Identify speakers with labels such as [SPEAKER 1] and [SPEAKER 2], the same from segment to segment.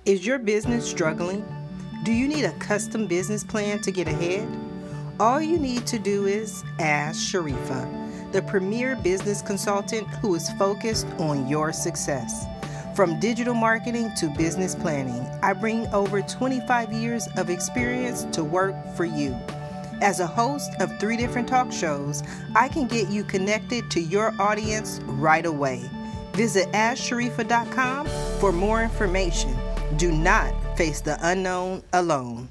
[SPEAKER 1] Is your business struggling? Do you need a custom business plan to get ahead? All you need to do is ask Sharifa, the premier business consultant who is focused on your success. From digital marketing to business planning, I bring over 25 years of experience to work for you. As a host of 3 different talk shows, I can get you connected to your audience right away. Visit AskSharifa.com for more information. Do not face the unknown alone.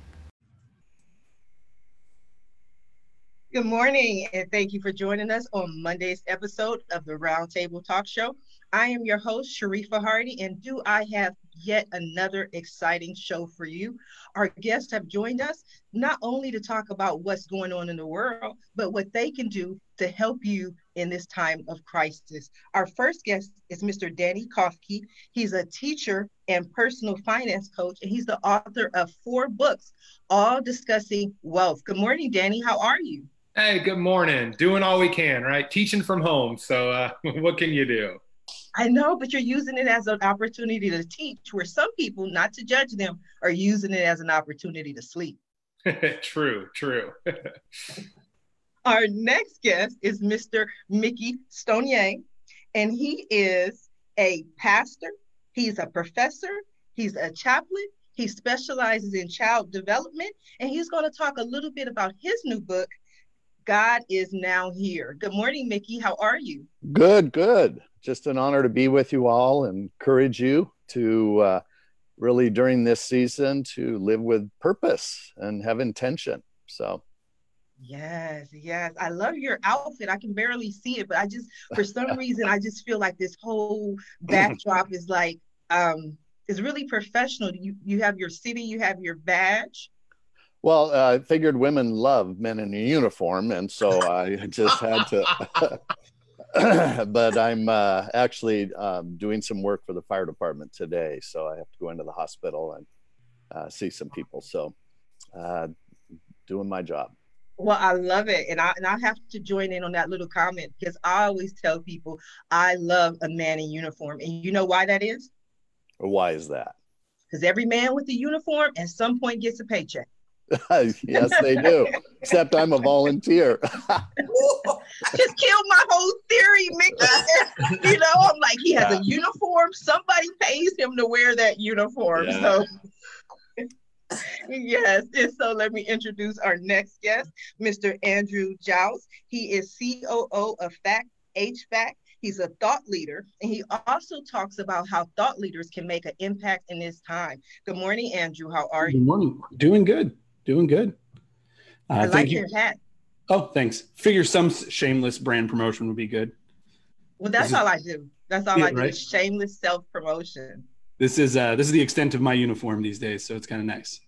[SPEAKER 1] Good morning, and thank you for joining us on Monday's episode of the Roundtable Talk Show. I am your host, Sharifa Hardy, and do I have yet another exciting show for you. Our guests have joined us not only to talk about what's going on in the world, but what they can do to help you in this time of crisis. Our first guest is Mr. Danny Kofke. He's a teacher and personal finance coach, and he's the author of 4 books, all discussing wealth. Good morning, Danny. How are you?
[SPEAKER 2] Hey, good morning. Doing all we can, right? Teaching from home. So what can you do?
[SPEAKER 1] I know, but you're using it as an opportunity to teach, where some people, not to judge them, are using it as an opportunity to sleep.
[SPEAKER 2] True.
[SPEAKER 1] Our next guest is Mr. Mickey Stonier, and he is a pastor. He's a professor. He's a chaplain. He specializes in child development, and he's going to talk a little bit about his new book, God is Now Here. Good morning, Mickey. How are you?
[SPEAKER 3] Good. Just an honor to be with you all and encourage you to really during this season to live with purpose and have intention. So.
[SPEAKER 1] Yes. I love your outfit. I can barely see it, but for some reason, I just feel like this whole backdrop is like, is really professional. You have your city, you have your badge.
[SPEAKER 3] Well, I figured women love men in a uniform, and so I just had to. But I'm actually doing some work for the fire department today, so I have to go into the hospital and see some people. So, doing my job.
[SPEAKER 1] Well, I love it, and I have to join in on that little comment because I always tell people I love a man in uniform, and you know why that is?
[SPEAKER 3] Why is that?
[SPEAKER 1] Because every man with a uniform at some point gets a paycheck.
[SPEAKER 3] Yes, they do. Except I'm a volunteer.
[SPEAKER 1] Just killed my whole theory, Mickey. I'm like, he has a uniform. Somebody pays him to wear that uniform. Yeah. So, yes. And so let me introduce our next guest, Mr. Andrew Giles. He is COO of FACT HVAC. He's a thought leader, and he also talks about how thought leaders can make an impact in this time. Good morning, Andrew. How are you?
[SPEAKER 4] Good morning. Doing good.
[SPEAKER 1] I like your hat.
[SPEAKER 4] Oh, thanks. Figure some shameless brand promotion would be good.
[SPEAKER 1] Well, that's all I do. That's all I do,
[SPEAKER 4] right?
[SPEAKER 1] Is shameless self-promotion.
[SPEAKER 4] This is the extent of my uniform these days, so it's kind of nice.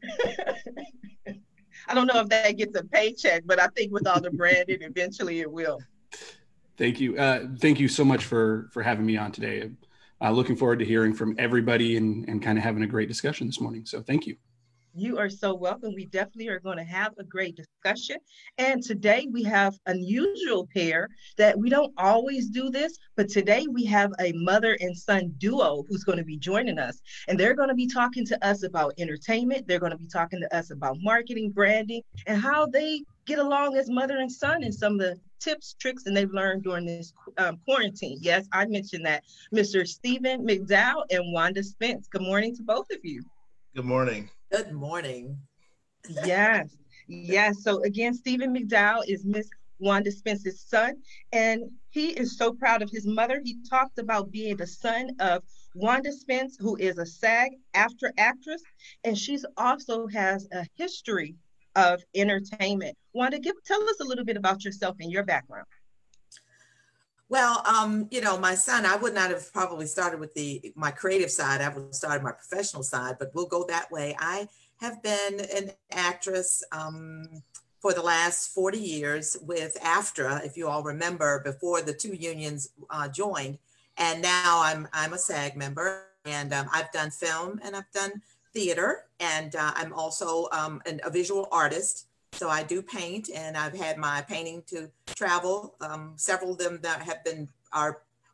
[SPEAKER 1] I don't know if that gets a paycheck, but I think with all the branding, eventually it will.
[SPEAKER 4] Thank you. Thank you so much for having me on today. Looking forward to hearing from everybody and kind of having a great discussion this morning. So thank you.
[SPEAKER 1] You are so welcome. We definitely are going to have a great discussion. And today we have an unusual pair that we don't always do this, but today we have a mother and son duo who's going to be joining us. And they're going to be talking to us about entertainment. They're going to be talking to us about marketing, branding, and how they get along as mother and son and some of the tips, tricks, and they've learned during this quarantine. Yes, I mentioned that. Mr. Stephen McDowell and Wanda Spence. Good morning to both of you.
[SPEAKER 5] Good morning.
[SPEAKER 6] Good morning.
[SPEAKER 1] Yes. So again, Stephen McDowell is Miss Wanda Spence's son, and he is so proud of his mother. He talked about being the son of Wanda Spence, who is a SAG-AFTRA actress, and she's also has a history of entertainment. Wanda, tell us a little bit about yourself and your background.
[SPEAKER 6] Well, my son, I would not have probably started with my creative side. I would have started my professional side, but we'll go that way. I have been an actress for the last 40 years with AFTRA, if you all remember, before the 2 unions joined. And now I'm a SAG member, and I've done film and I've done theater, and I'm also a visual artist. So I do paint, and I've had my painting to travel. Several of them that have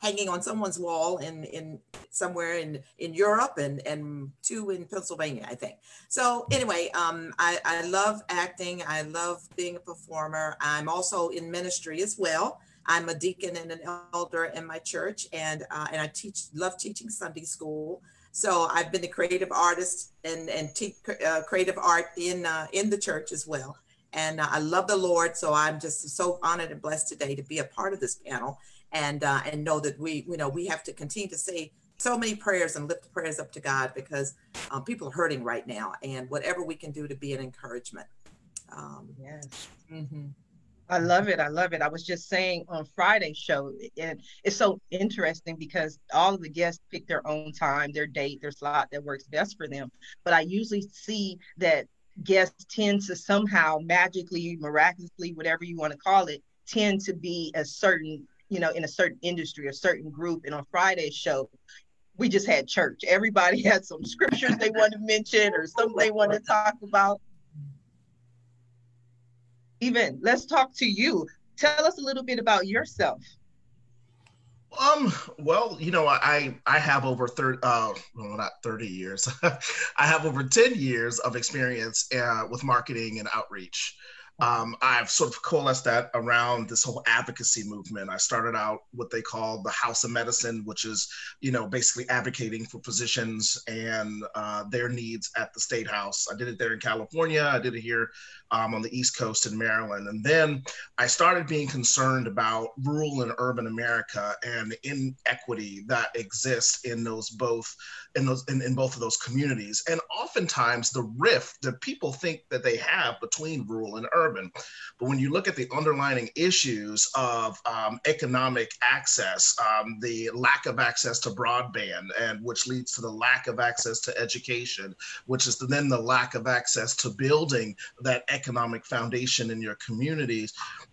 [SPEAKER 6] hanging on someone's wall in somewhere in Europe and 2 in Pennsylvania, I think. So anyway, I love acting. I love being a performer. I'm also in ministry as well. I'm a deacon and an elder in my church, and I love teaching Sunday school. So I've been a creative artist and teach creative art in the church as well. And I love the Lord, so I'm just so honored and blessed today to be a part of this panel, and know that we have to continue to say so many prayers and lift the prayers up to God, because people are hurting right now, and whatever we can do to be an encouragement.
[SPEAKER 1] Yes.
[SPEAKER 6] Mm-hmm.
[SPEAKER 1] I love it. I love it. I was just saying on Friday's show, and it's so interesting because all of the guests pick their own time, their date, their slot that works best for them. But I usually see that guests tend to somehow magically, miraculously, whatever you want to call it, tend to be a certain, in a certain industry, a certain group. And on Friday's show, we just had church. Everybody had some scriptures they wanted to mention or something they wanted to talk about. Even let's talk to you. Tell us a little bit about yourself.
[SPEAKER 5] Well, I have over 30, not 30 years. I have over 10 years of experience with marketing and outreach. I've sort of coalesced that around this whole advocacy movement. I started out what they call the House of Medicine, which is, basically advocating for physicians and their needs at the State House. I did it there in California. I did it here on the East Coast in Maryland. And then I started being concerned about rural and urban America and the inequity that exists in both of those communities. And oftentimes the rift that people think that they have between rural and urban. But when you look at the underlying issues of economic access, the lack of access to broadband, and which leads to the lack of access to education, which is then the lack of access to building that economic foundation in your communities,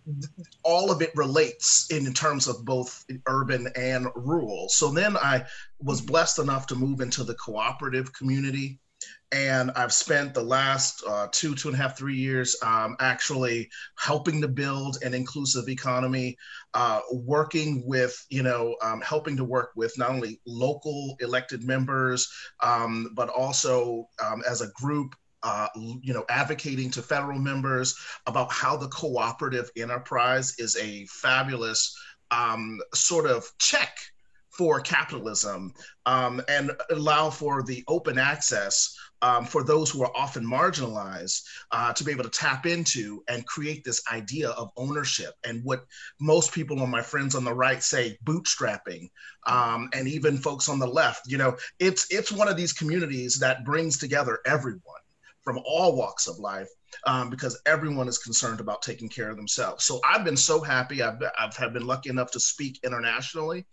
[SPEAKER 5] all of it relates in terms of both urban and rural. So then I was blessed enough to move into the cooperative community. And I've spent the last 2.5, 3 years actually helping to build an inclusive economy, working with, helping to work with not only local elected members, but also as a group, advocating to federal members about how the cooperative enterprise is a fabulous sort of check for capitalism, and allow for the open access for those who are often marginalized to be able to tap into and create this idea of ownership, and what most people, my friends on the right, say bootstrapping, and even folks on the left. It's one of these communities that brings together everyone from all walks of life, because everyone is concerned about taking care of themselves. So I've been so happy. I've been lucky enough to speak internationally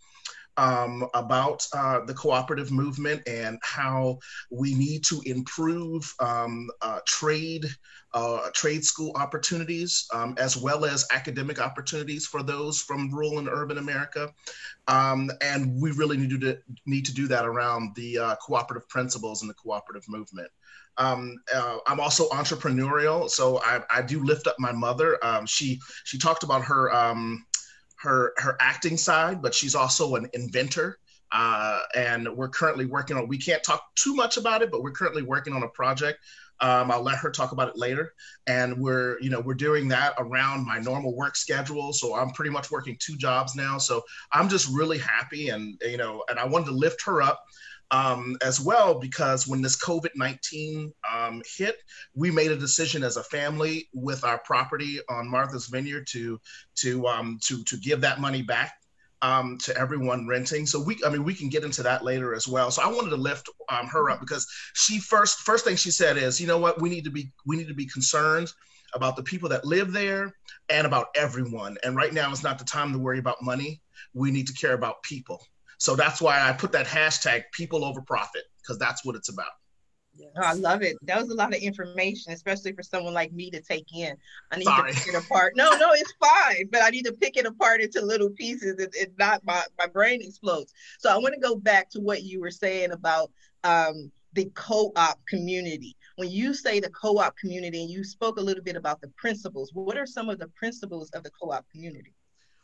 [SPEAKER 5] about the cooperative movement and how we need to improve trade school opportunities, as well as academic opportunities for those from rural and urban America. And we really need to do that around the cooperative principles and the cooperative movement. I'm also entrepreneurial, so I do lift up my mother. She talked about her acting side, but she's also an inventor. And we're currently working on, we can't talk too much about it, but we're currently working on a project. I'll let her talk about it later. And we're doing that around my normal work schedule. So I'm pretty much working 2 jobs now. So I'm just really happy, and I wanted to lift her up as well, because when this COVID-19 hit, we made a decision as a family with our property on Martha's Vineyard to give that money back to everyone renting. So we can get into that later as well. So I wanted to lift her up, because she first thing she said is, you know what, we need to be concerned about the people that live there and about everyone. And right now is not the time to worry about money. We need to care about people. So that's why I put that hashtag people over profit, because that's what it's about.
[SPEAKER 1] Yes. Oh, I love it. That was a lot of information, especially for someone like me to take in. I need to pick it apart. No, it's fine. But I need to pick it apart into little pieces. It's not my brain explodes. So I want to go back to what you were saying about the co-op community. When you say the co-op community, and you spoke a little bit about the principles, what are some of the principles of the co-op community?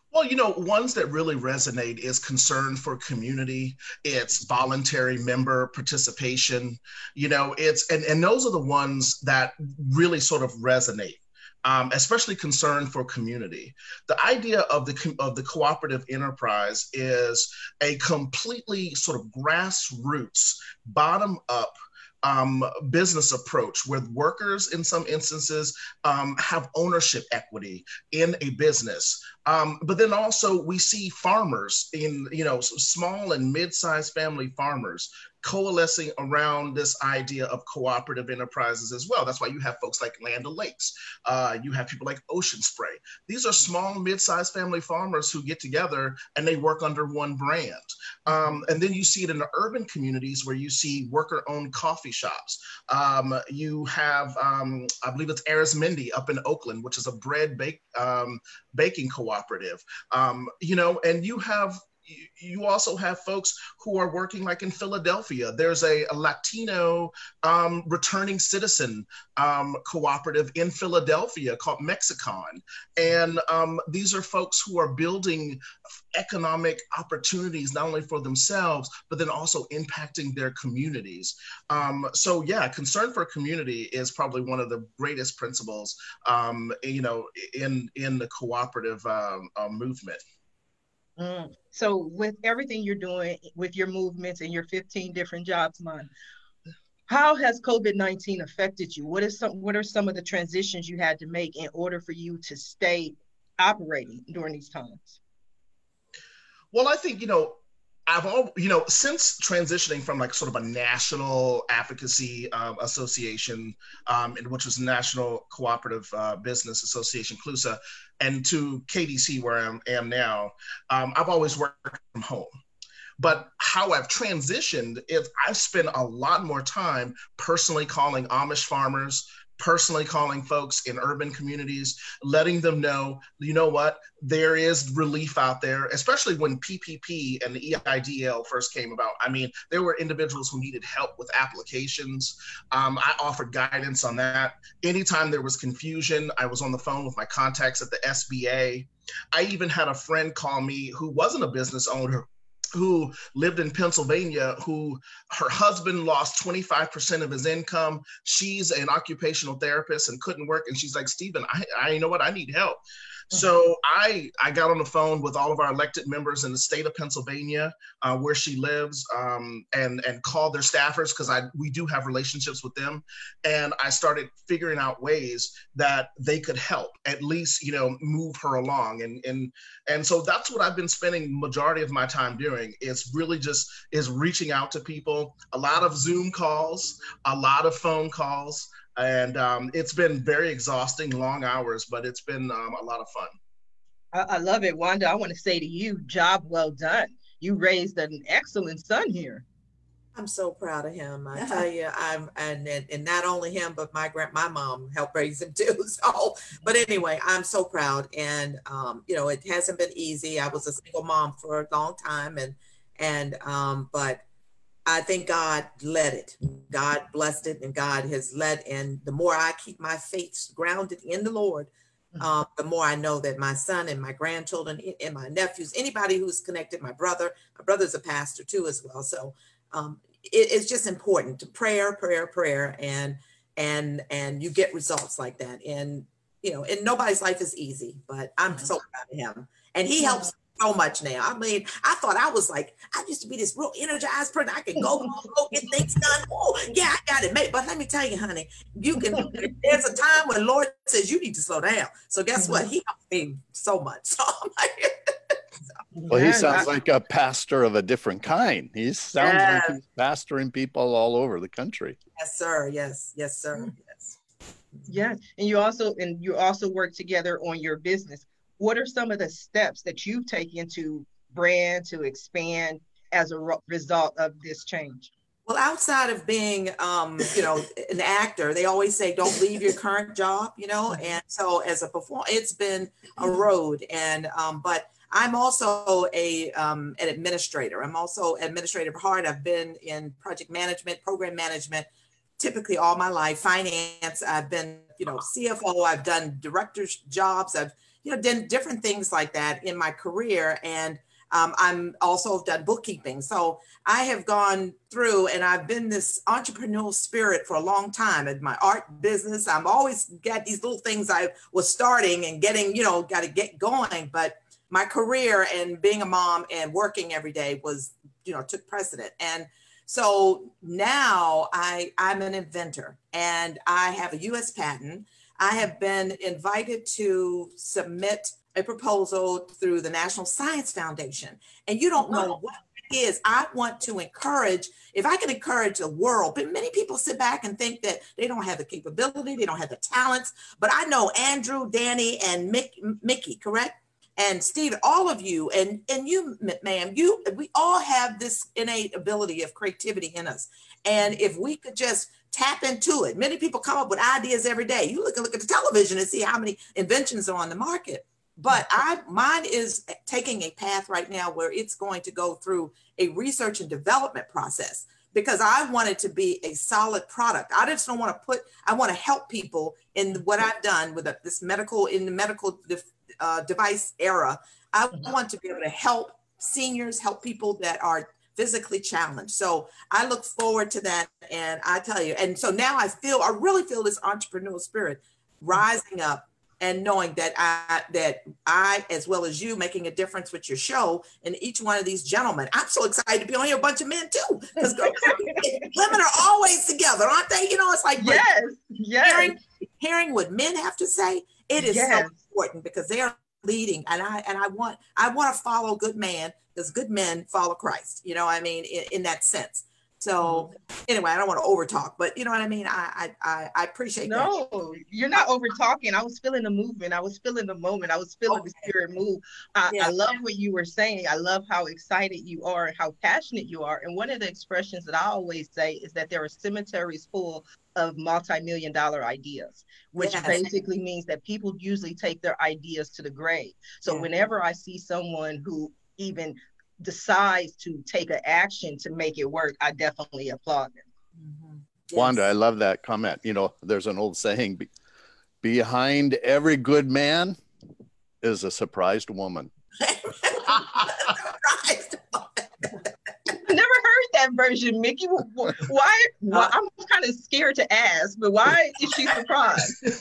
[SPEAKER 5] Well, ones that really resonate is concern for community. It's voluntary member participation. And those are the ones that really sort of resonate. Especially concern for community. The idea of the cooperative enterprise is a completely sort of grassroots, bottom up business approach where workers in some instances have ownership equity in a business. But then also we see farmers in, small and mid-sized family farmers coalescing around this idea of cooperative enterprises as well. That's why you have folks like Land O'Lakes. You have people like Ocean Spray. These are small, mid-sized family farmers who get together and they work under one brand. And then you see it in the urban communities where you see worker-owned coffee shops. You have, I believe it's Arizmendi up in Oakland, which is a baking cooperative. And you also have folks who are working like in Philadelphia. There's a Latino returning citizen cooperative in Philadelphia called Mexicon. And these are folks who are building economic opportunities, not only for themselves, but then also impacting their communities. So yeah, concern for community is probably one of the greatest principles, in the cooperative movement.
[SPEAKER 1] So with everything you're doing with your movements and your 15 different jobs, Man, how has COVID-19 affected you? What are some of the transitions you had to make in order for you to stay operating during these times?
[SPEAKER 5] Well, I think, since transitioning from like sort of a national advocacy association, which was National Cooperative Business Association, CLUSA, and to KDC, where I am now, I've always worked from home. But how I've transitioned is I've spent a lot more time personally calling Amish farmers, personally calling folks in urban communities, letting them know, you know what, there is relief out there, especially when PPP and the EIDL first came about. I mean, there were individuals who needed help with applications. I offered guidance on that. Anytime there was confusion, I was on the phone with my contacts at the SBA. I even had a friend call me who wasn't a business owner, who lived in Pennsylvania, who her husband lost 25% of his income. She's an occupational therapist and couldn't work. And she's like, Stephen, I you know what, I need help. So I got on the phone with all of our elected members in the state of Pennsylvania, where she lives, and called their staffers, because we do have relationships with them. And I started figuring out ways that they could help, at least, move her along. And so that's what I've been spending majority of my time doing, is really just reaching out to people, a lot of Zoom calls, a lot of phone calls. And it's been very exhausting, long hours, but it's been a lot of fun.
[SPEAKER 1] I love it, Wanda. I want to say to you, job well done. You raised an excellent son here.
[SPEAKER 6] I'm so proud of him. I tell you, and not only him, but my mom helped raise him too. So, but anyway, I'm so proud. And it hasn't been easy. I was a single mom for a long time, but I think God led it. God blessed it, and God has led. And the more I keep my faith grounded in the Lord, the more I know that my son and my grandchildren and my nephews, anybody who's connected, my brother's a pastor too as well. So it's just important to prayer, and you get results like that. And and nobody's life is easy, but I'm so proud of him, and he helps so much now. I mean, I thought I used to be this real energized person. I can go get things done. Oh, yeah, I got it made. But let me tell you, honey, there's a time when Lord says you need to slow down. So guess what? He helped me so much. So I'm like,
[SPEAKER 3] well, he sounds like a pastor of a different kind. He sounds like he's pastoring people all over the country.
[SPEAKER 6] Yes, sir. Yes, sir. Yes.
[SPEAKER 1] Yeah. And you also work together on your business. What are some of the steps that you've taken to to expand as a result of this change?
[SPEAKER 6] Well, outside of being, an actor, they always say, don't leave your current job, and so as a performer, it's been a road. And, but I'm also an administrator. I'm also administrative at heart. I've been in project management, program management, typically all my life, finance. I've been, CFO, I've done director's jobs. I've different things like that in my career. And I'm also done bookkeeping. So I have gone through and I've been this entrepreneurial spirit for a long time in my art business. I'm always got these little things I was starting and getting, got to get going. But my career and being a mom and working every day was, took precedent. And so now I'm an inventor and I have a US patent. I have been invited to submit a proposal through the National Science Foundation. And you don't know what it is. I want to encourage, if I can encourage the world, but many people sit back and think that they don't have the capability, they don't have the talents. But I know Andrew, Danny, and Mickey, correct? And Steve, all of you, and you, ma'am, we all have this innate ability of creativity in us. And if we could just tap into it, many people come up with ideas every day. You look at the television and see how many inventions are on the market. But mine is taking a path right now where it's going to go through a research and development process because I want it to be a solid product. I just don't want to I want to help people in what I've done with this medical device era. I want to be able to help seniors, help people that are physically challenged. So I look forward to that. And I tell you, and so now I really feel this entrepreneurial spirit rising up and knowing that I, as well as you, making a difference with your show and each one of these gentlemen. I'm so excited to be on here, a bunch of men too, because women are always together, aren't they? It's like hearing what men have to say. It is so important because they are leading, and I want to follow good man because good men follow Christ. In that sense. So anyway, I don't want to over talk, but you know what I mean? I appreciate that.
[SPEAKER 7] No, you're not over talking. I was feeling the movement. I was feeling the moment. I was feeling the spirit move. I love what you were saying. I love how excited you are and how passionate you are. And one of the expressions that I always say is that there are cemeteries full of multi-million-dollar ideas, which basically means that people usually take their ideas to the grave. So whenever I see someone who even decides to take an action to make it work, I definitely applaud them.
[SPEAKER 3] Mm-hmm. Yes. Wanda, I love that comment. There's an old saying, behind every good man is a surprised woman.
[SPEAKER 7] Never heard that version, Mickey. Why? I'm kind of scared to ask, but why is she surprised?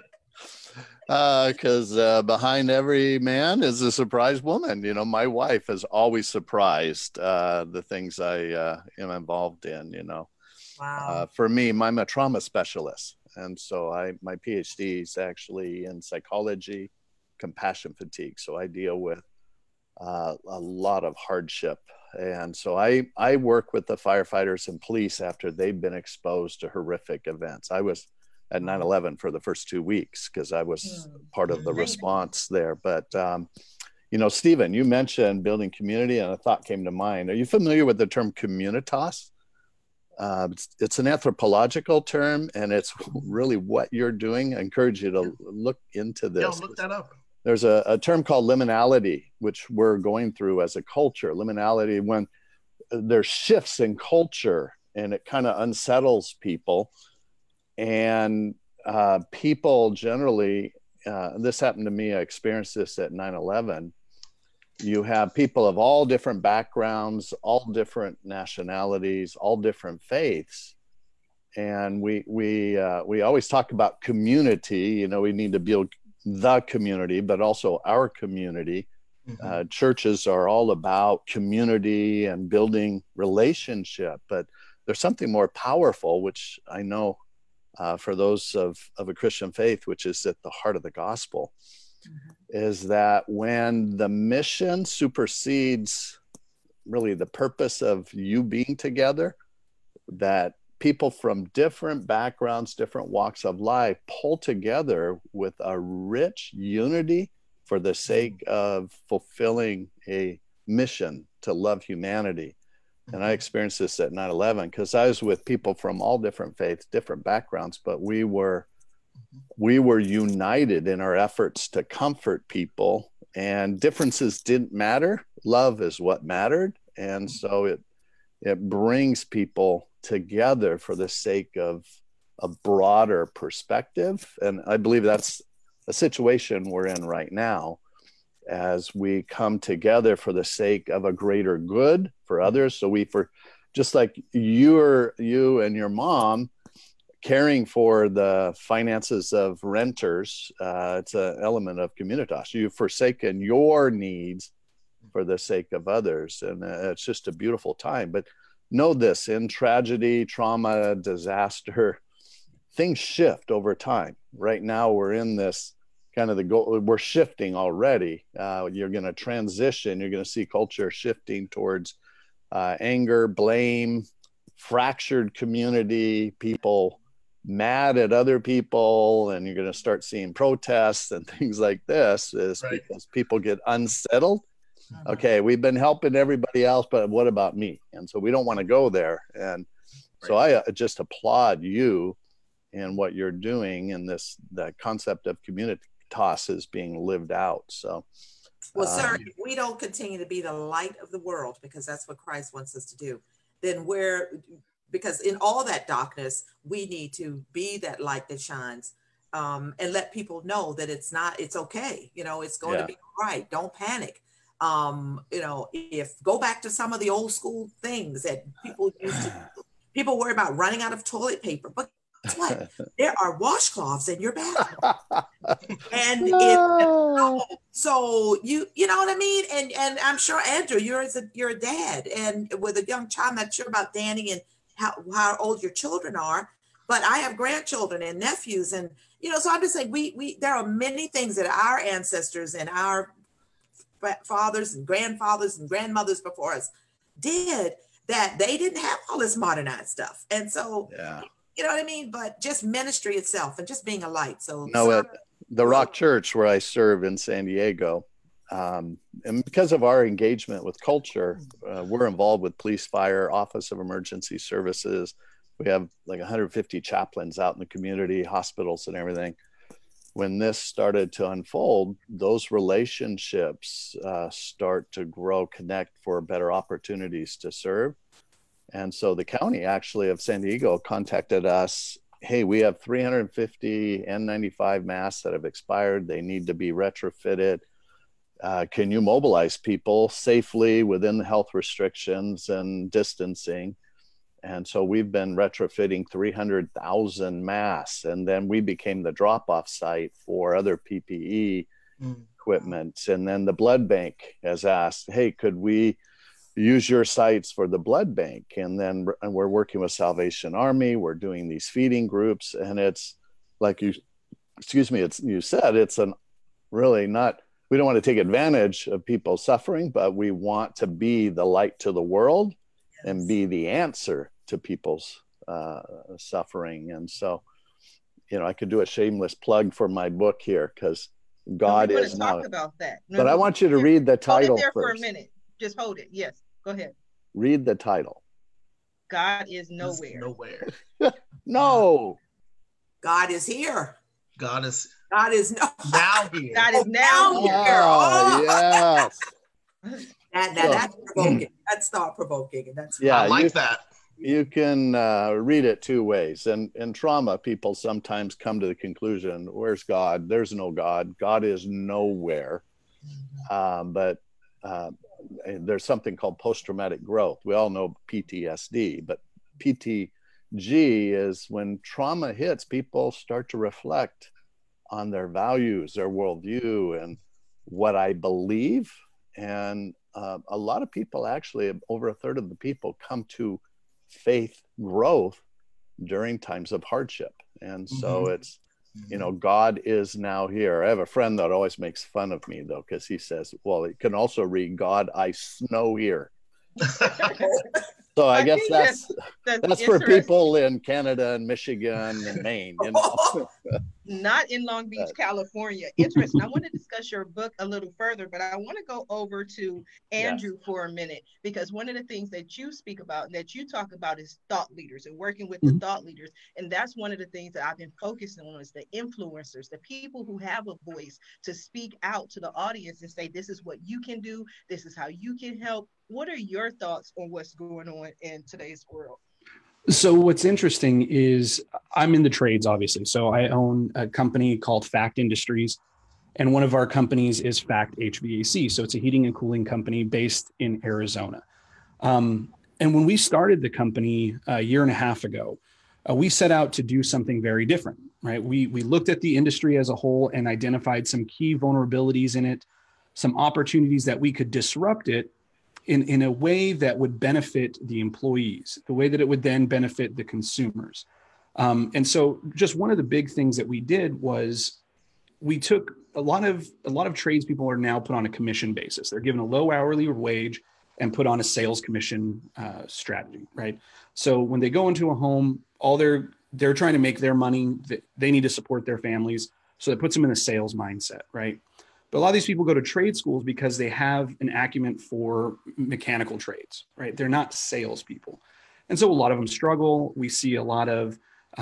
[SPEAKER 3] Because behind every man is a surprised woman. My wife is always surprised the things I am involved in.
[SPEAKER 6] Wow.
[SPEAKER 3] For me, I'm a trauma specialist, and so my PhD is actually in psychology, compassion fatigue. So I deal with a lot of hardship, and so I work with the firefighters and police after they've been exposed to horrific events. I was at 9/11 for the first 2 weeks because I was part of the response there. But, Stephen, you mentioned building community and a thought came to mind. Are you familiar with the term communitas? It's an anthropological term and it's really what you're doing. I encourage you to look into this.
[SPEAKER 5] Yeah, look that up.
[SPEAKER 3] There's a term called liminality, which we're going through as a culture. Liminality, when there's shifts in culture and it kind of unsettles people. And people generally, this happened to me, I experienced this at 9/11. You have people of all different backgrounds, all different nationalities, all different faiths. And we always talk about community, we need to build the community, but also our community. Mm-hmm. Churches are all about community and building relationship, but there's something more powerful, which I know for those of a Christian faith, which is at the heart of the gospel, is that when the mission supersedes really the purpose of you being together, that people from different backgrounds, different walks of life pull together with a rich unity for the sake of fulfilling a mission to love humanity. And I experienced this at 9/11 because I was with people from all different faiths, different backgrounds, but we were united in our efforts to comfort people, and differences didn't matter. Love is what mattered. And so it brings people together for the sake of a broader perspective. And I believe that's a situation we're in right now as we come together for the sake of a greater good for others. So just like you and your mom caring for the finances of renters, it's an element of communitas. You've forsaken your needs for the sake of others. And it's just a beautiful time. But know this, in tragedy, trauma, disaster, things shift over time. Right now, we're in this kind of we're shifting already. You're going to transition. You're going to see culture shifting towards anger, blame, fractured community, people mad at other people, and you're going to start seeing protests and things like this because people get unsettled. Okay, we've been helping everybody else, but what about me? And so we don't want to go there. And so I just applaud you and what you're doing, and the concept of communitas is being lived out. So,
[SPEAKER 6] well, sir, if we don't continue to be the light of the world, because that's what Christ wants us to do, then because in all that darkness, we need to be that light that shines, and let people know that it's okay. It's going to be all right. Don't panic. Go back to some of the old school things that people used to do. People worry about running out of toilet paper, but guess what? There are washcloths in your bathroom. And so you know what I mean? And I'm sure, Andrew, you're a dad, and with a young child. I'm not sure about Danny and how old your children are, but I have grandchildren and nephews, and so I'm just saying we there are many things that our ancestors and our fathers and grandfathers and grandmothers before us did that they didn't have all this modernized stuff. And so, you know what I mean? But just ministry itself and just being a light. So
[SPEAKER 3] at the Rock Church where I serve in San Diego, and because of our engagement with culture, we're involved with police, fire, Office of Emergency Services. We have like 150 chaplains out in the community, hospitals and everything. When this started to unfold, those relationships start to grow, connect for better opportunities to serve. And so the county actually of San Diego contacted us. Hey, we have 350 N95 masks that have expired. They need to be retrofitted. Can you mobilize people safely within the health restrictions and distancing? And so we've been retrofitting 300,000 masks, and then we became the drop-off site for other PPE equipment. And then the blood bank has asked, hey, could we use your sites for the blood bank? And we're working with Salvation Army. We're doing these feeding groups, and it's like you said, it's really not, we don't want to take advantage of people suffering, but we want to be the light to the world and be the answer to people's suffering. And so, I could do a shameless plug for my book here, because God is now.
[SPEAKER 7] Talk about that.
[SPEAKER 3] But I want you to read the title
[SPEAKER 7] hold it there
[SPEAKER 3] first.
[SPEAKER 7] For a minute. Just hold it. Yes, go ahead.
[SPEAKER 3] Read the title.
[SPEAKER 7] God is nowhere.
[SPEAKER 3] No.
[SPEAKER 6] God is here.
[SPEAKER 5] God is
[SPEAKER 6] now here.
[SPEAKER 7] God is now here.
[SPEAKER 3] Yes.
[SPEAKER 6] That's provoking. That's thought provoking, and that's
[SPEAKER 5] I like that.
[SPEAKER 3] You can read it two ways. And in trauma, people sometimes come to the conclusion, where's God? There's no God. God is nowhere. But there's something called post-traumatic growth. We all know PTSD, but PTG is when trauma hits, people start to reflect on their values, their worldview, and what I believe. And a lot of people, actually, over a third of the people, come to faith growth during times of hardship. And so it's, God is now here. I have a friend that always makes fun of me, though, because he says, well, it can also read, God, I snow here. So I guess that's for people in Canada and Michigan and Maine.
[SPEAKER 7] Not in Long Beach, California. Interesting. I want to discuss your book a little further, but I want to go over to Andrew for a minute, because one of the things that you speak about and that you talk about is thought leaders and working with the thought leaders. And that's one of the things that I've been focusing on, is the influencers, the people who have a voice to speak out to the audience and say, this is what you can do. This is how you can help. What are your thoughts on what's going on in today's world?
[SPEAKER 4] So what's interesting is I'm in the trades, obviously. So I own a company called Fact Industries, and one of our companies is Fact HVAC. So it's a heating and cooling company based in Arizona. And when we started the company a year and a half ago, we set out to do something very different, right? We looked at the industry as a whole and identified some key vulnerabilities in it, some opportunities that we could disrupt it in a way that would benefit the employees, the way that it would then benefit the consumers. And so just one of the big things that we did was we took a lot of tradespeople are now put on a commission basis. They're given a low hourly wage and put on a sales commission strategy, right? So when they go into a home, all they're trying to make their money. They need to support their families. So that puts them in a sales mindset, right? But a lot of these people go to trade schools because they have an acumen for mechanical trades, right? They're not salespeople. And so a lot of them struggle. We see a lot of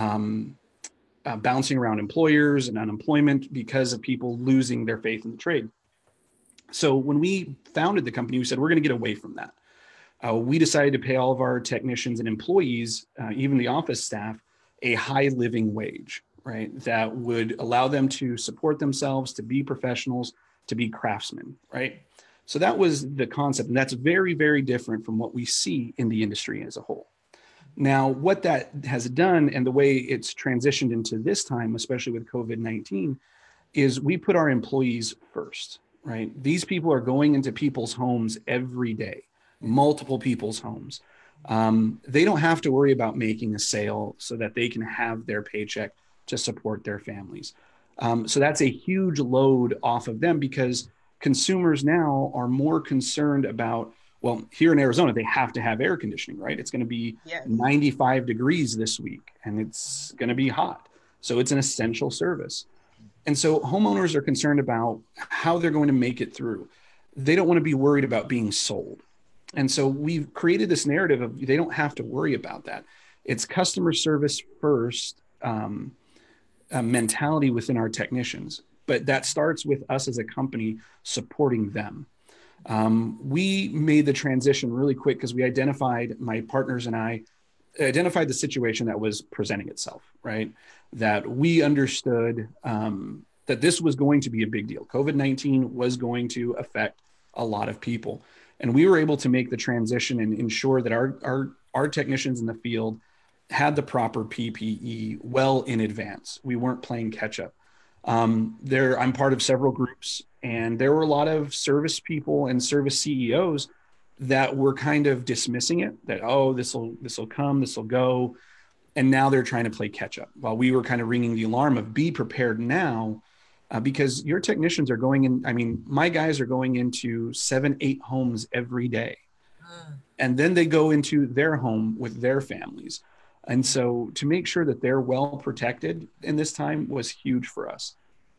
[SPEAKER 4] bouncing around employers and unemployment because of people losing their faith in the trade. So when we founded the company, we said, we're going to get away from that. We decided to pay all of our technicians and employees, even the office staff, a high living wage, right? That would allow them to support themselves, to be professionals, to be craftsmen, right? So that was the concept. And that's very, very different from what we see in the industry as a whole. Now, what that has done and the way it's transitioned into this time, especially with COVID-19, is we put our employees first, right? These people are going into people's homes every day, multiple people's homes. They don't have to worry about making a sale so that they can have their paycheck to support their families. So that's a huge load off of them because consumers now are more concerned about, well, here in Arizona, they have to have air conditioning, right? It's going to be 95 degrees this week and it's going to be hot. So it's an essential service. And so homeowners are concerned about how they're going to make it through. They don't want to be worried about being sold. And so we've created this narrative of they don't have to worry about that. It's customer service first mentality within our technicians. But that starts with us as a company supporting them. We made the transition really quick because we identified, my partners and I identified the situation that was presenting itself, right? That we understood that this was going to be a big deal. COVID-19 was going to affect a lot of people. And we were able to make the transition and ensure that our technicians in the field had the proper PPE well in advance. We weren't playing catch up. I'm part of several groups, and there were a lot of service people and service CEOs that were kind of dismissing it, that, oh, this will come, this will go. And now they're trying to play catch up while we were kind of ringing the alarm of be prepared now, because your technicians are going in. I mean, my guys are going into 7-8 homes every day. And then they go into their home with their families. And so to make sure that they're well protected in this time was huge for us.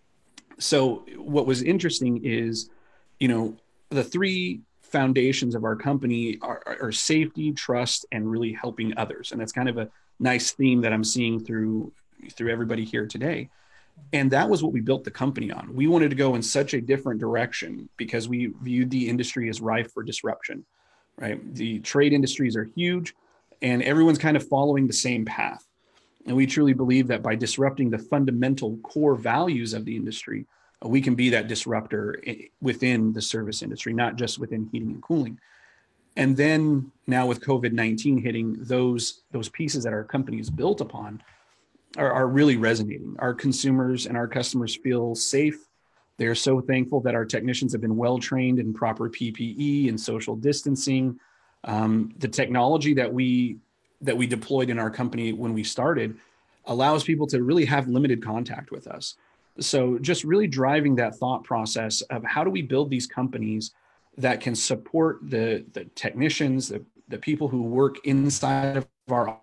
[SPEAKER 4] So what was interesting is, the three foundations of our company are safety, trust, and really helping others. And that's kind of a nice theme that I'm seeing through everybody here today. And that was what we built the company on. We wanted to go in such a different direction because we viewed the industry as rife for disruption, right? The trade industries are huge and everyone's kind of following the same path. And we truly believe that by disrupting the fundamental core values of the industry, we can be that disruptor within the service industry, not just within heating and cooling. And then now with COVID-19 hitting, those pieces that our company is built upon are really resonating. Our consumers and our customers feel safe. They're so thankful that our technicians have been well-trained in proper PPE and social distancing. The technology that we deployed in our company when we started allows people to really have limited contact with us. So just really driving that thought process of how do we build these companies that can support the technicians, the people who work inside of our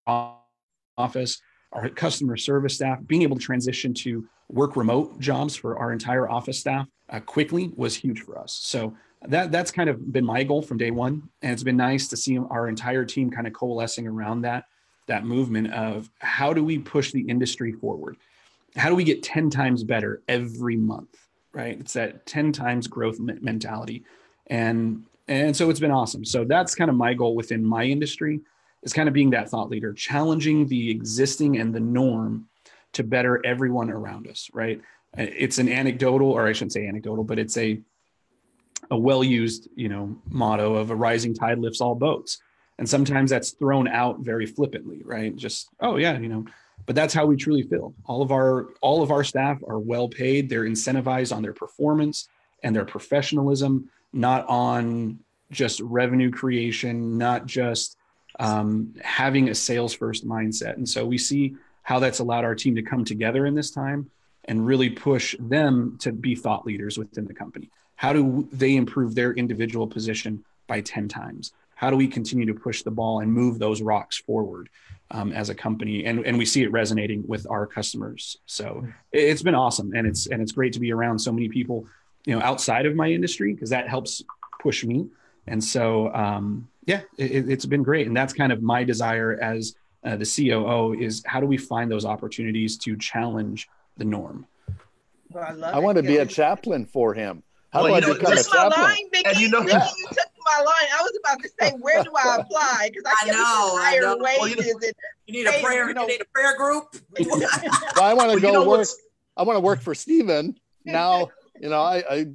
[SPEAKER 4] office, our customer service staff, being able to transition to work remote jobs for our entire office staff quickly was huge for us. So that's kind of been my goal from day one. And it's been nice to see our entire team kind of coalescing around that movement of how do we push the industry forward? How do we get 10 times better every month, right? It's that 10 times growth mentality. And so it's been awesome. So that's kind of my goal within my industry. is kind of being that thought leader, challenging the existing and the norm to better everyone around us, right? It's an anecdotal, or I shouldn't say anecdotal, but it's a well-used, motto of a rising tide lifts all boats. And sometimes that's thrown out very flippantly, right? Just, oh yeah, but that's how we truly feel. All of our staff are well paid. They're incentivized on their performance and their professionalism, not on just revenue creation, not just having a sales first mindset. And so we see how that's allowed our team to come together in this time and really push them to be thought leaders within the company. How do they improve their individual position by 10 times? How do we continue to push the ball and move those rocks forward as a company? And we see it resonating with our customers. So it's been awesome. And it's great to be around so many people, outside of my industry, because that helps push me. And so, it's been great. And that's kind of my desire as the COO is, how do we find those opportunities to challenge the norm?
[SPEAKER 7] Well,
[SPEAKER 3] I want to be a chaplain for him. How do I become a
[SPEAKER 7] that's my
[SPEAKER 3] chaplain?
[SPEAKER 7] line, Mickey.
[SPEAKER 5] And
[SPEAKER 7] Mickey, you took my line. I was about to say, where do I apply? Because I
[SPEAKER 6] know.
[SPEAKER 7] wages.
[SPEAKER 6] You need a prayer. You need a prayer group.
[SPEAKER 3] Well, I want to go work. I want to work for Stephen now. I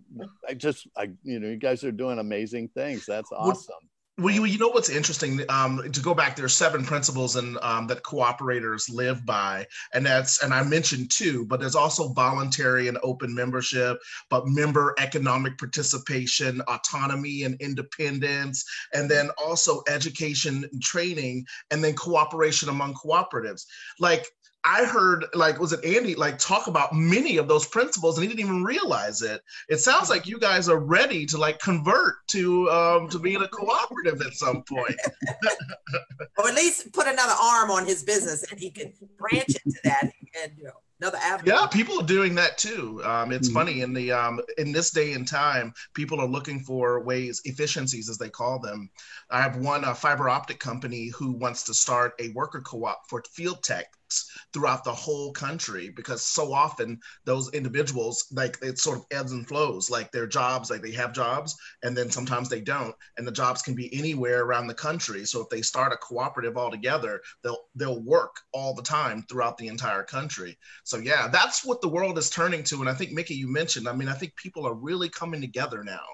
[SPEAKER 3] you guys are doing amazing things. That's awesome.
[SPEAKER 5] Well, you know what's interesting? To go back, there's 7 principles and that cooperators live by, and I mentioned 2, but there's also voluntary and open membership, but member economic participation, autonomy and independence, and then also education and training, and then cooperation among cooperatives. Like, I heard, was it Andy, talk about many of those principles, and he didn't even realize it. It sounds like you guys are ready to convert to being a cooperative at some point.
[SPEAKER 6] Or at least put another arm on his business, and he can branch into that and another avenue.
[SPEAKER 5] Yeah, people are doing that too. It's funny in this day and time, people are looking for ways, efficiencies as they call them. I have one fiber optic company who wants to start a worker co-op for field techs throughout the whole country, because so often those individuals, it sort of ebbs and flows, their jobs, they have jobs and then sometimes they don't, and the jobs can be anywhere around the country. So if they start a cooperative altogether, they'll work all the time throughout the entire country. So yeah, that's what the world is turning to. And I think, Mickey, you mentioned, I think people are really coming together now.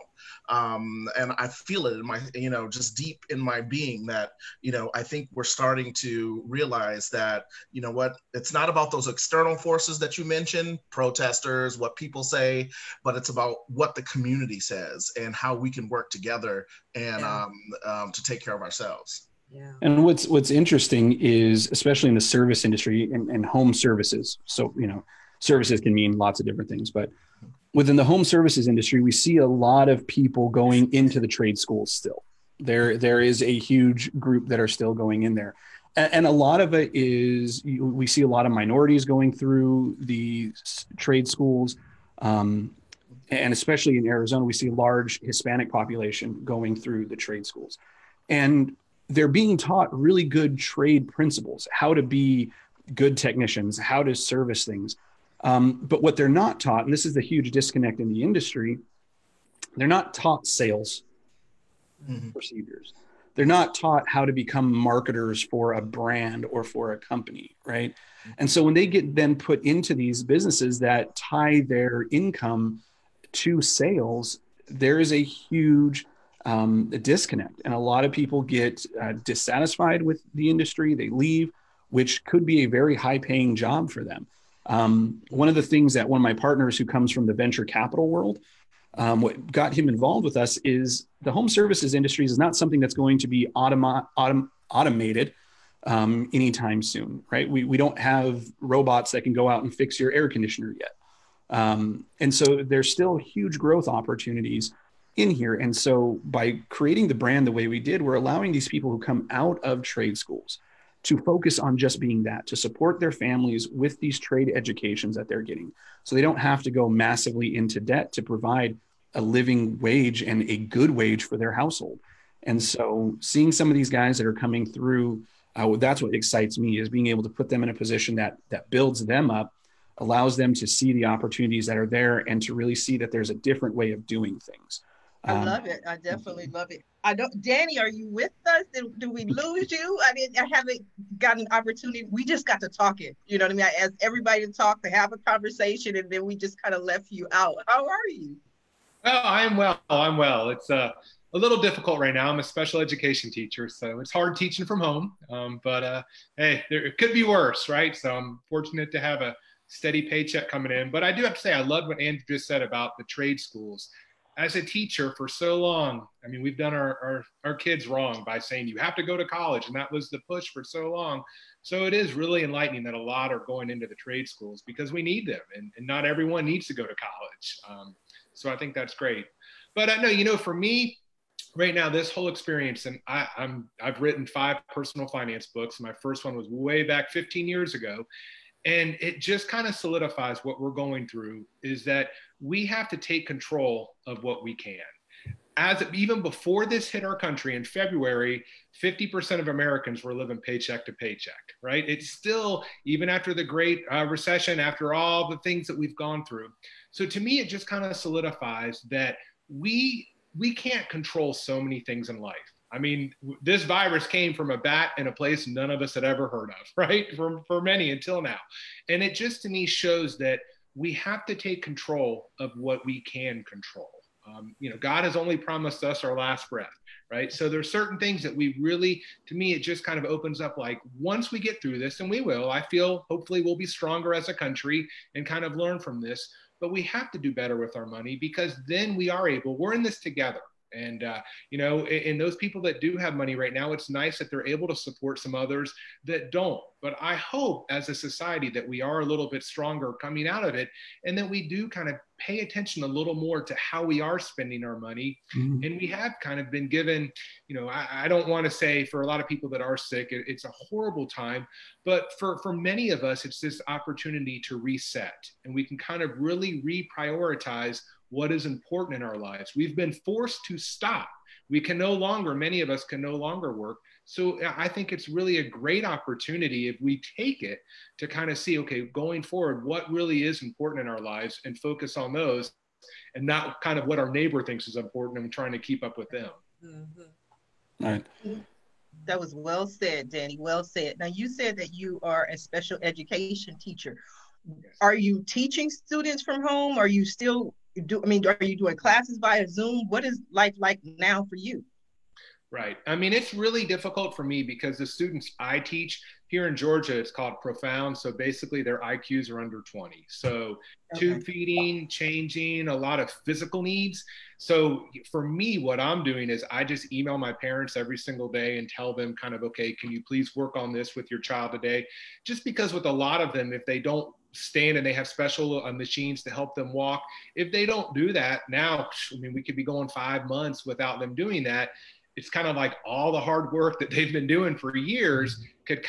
[SPEAKER 5] And I feel it in my, just deep in my being that, I think we're starting to realize that, what, it's not about those external forces that you mentioned, protesters, what people say, but it's about what the community says and how we can work together and to take care of ourselves.
[SPEAKER 6] Yeah.
[SPEAKER 4] And what's interesting is, especially in the service industry and home services. So, services can mean lots of different things, but within the home services industry, we see a lot of people going into the trade schools still. There is a huge group that are still going in there. And a lot of it is, we see a lot of minorities going through the trade schools. And especially in Arizona, we see a large Hispanic population going through the trade schools. And they're being taught really good trade principles, how to be good technicians, how to service things. But what they're not taught, and this is the huge disconnect in the industry, they're not taught sales procedures. They're not taught how to become marketers for a brand or for a company, right? And so when they get then put into these businesses that tie their income to sales, there is a huge disconnect. And a lot of people get dissatisfied with the industry. They leave, which could be a very high paying job for them. One of the things that one of my partners who comes from the venture capital world, what got him involved with us is the home services industry is not something that's going to be automated anytime soon, right? We don't have robots that can go out and fix your air conditioner yet. And so there's still huge growth opportunities in here. And so by creating the brand the way we did, we're allowing these people who come out of trade schools to focus on just being that, to support their families with these trade educations that they're getting. So they don't have to go massively into debt to provide a living wage and a good wage for their household. And so seeing some of these guys that are coming through, that's what excites me, is being able to put them in a position that builds them up, allows them to see the opportunities that are there and to really see that there's a different way of doing things.
[SPEAKER 7] I love it. I definitely love it. I don't, Danny, are you with us? Do we lose you? I haven't gotten an opportunity. We just got to talking. You know what I mean? I asked everybody to talk, to have a conversation, and then we just kind of left you out. How are you?
[SPEAKER 2] Oh, I'm well. I'm well. It's a little difficult right now. I'm a special education teacher, so it's hard teaching from home. But hey, it could be worse, right? So I'm fortunate to have a steady paycheck coming in. But I do have to say, I love what Andrew just said about the trade schools. As a teacher for so long, I mean, we've done our kids wrong by saying you have to go to college, and that was the push for so long. So it is really enlightening that a lot are going into the trade schools because we need them, and not everyone needs to go to college. So I think that's great. But I know, for me, right now, this whole experience, and I've written 5 personal finance books. My first one was way back 15 years ago. And it just kind of solidifies what we're going through is that we have to take control of what we can. Even before this hit our country in February, 50% of Americans were living paycheck to paycheck, right? It's still, even after the Great Recession, after all the things that we've gone through. So to me, it just kind of solidifies that we can't control so many things in life. I mean, this virus came from a bat in a place none of us had ever heard of, right? For many until now. And it just to me shows that we have to take control of what we can control. God has only promised us our last breath, right? So there's certain things that we really, to me, it just kind of opens up like once we get through this, and we will, I feel hopefully we'll be stronger as a country and kind of learn from this, but we have to do better with our money because then we're in this together. And, and those people that do have money right now, it's nice that they're able to support some others that don't. But I hope as a society that we are a little bit stronger coming out of it and that we do kind of pay attention a little more to how we are spending our money. Mm-hmm. And we have kind of been given, I don't want to say for a lot of people that are sick, it's a horrible time. But for many of us, it's this opportunity to reset. And we can kind of really reprioritize what is important in our lives. We've been forced to stop. Many of us can no longer work. So I think it's really a great opportunity if we take it to kind of see, okay, going forward, what really is important in our lives and focus on those and not kind of what our neighbor thinks is important and trying to keep up with them.
[SPEAKER 7] Mm-hmm. All right. That was well said, Danny. Well said. Now, you said that you are a special education teacher. Are you teaching students from home? Are you still are you doing classes via Zoom? What is life like now for you?
[SPEAKER 2] Right. I mean, it's really difficult for me because the students I teach here in Georgia, it's called Profound. So basically their IQs are under 20. So tube feeding, changing, a lot of physical needs. So for me, what I'm doing is I just email my parents every single day and tell them kind of, okay, can you please work on this with your child today? Just because with a lot of them, if they don't stand and they have special machines to help them walk, if they don't do that now, we could be going 5 months without them doing that. It's kind of like all the hard work that they've been doing for years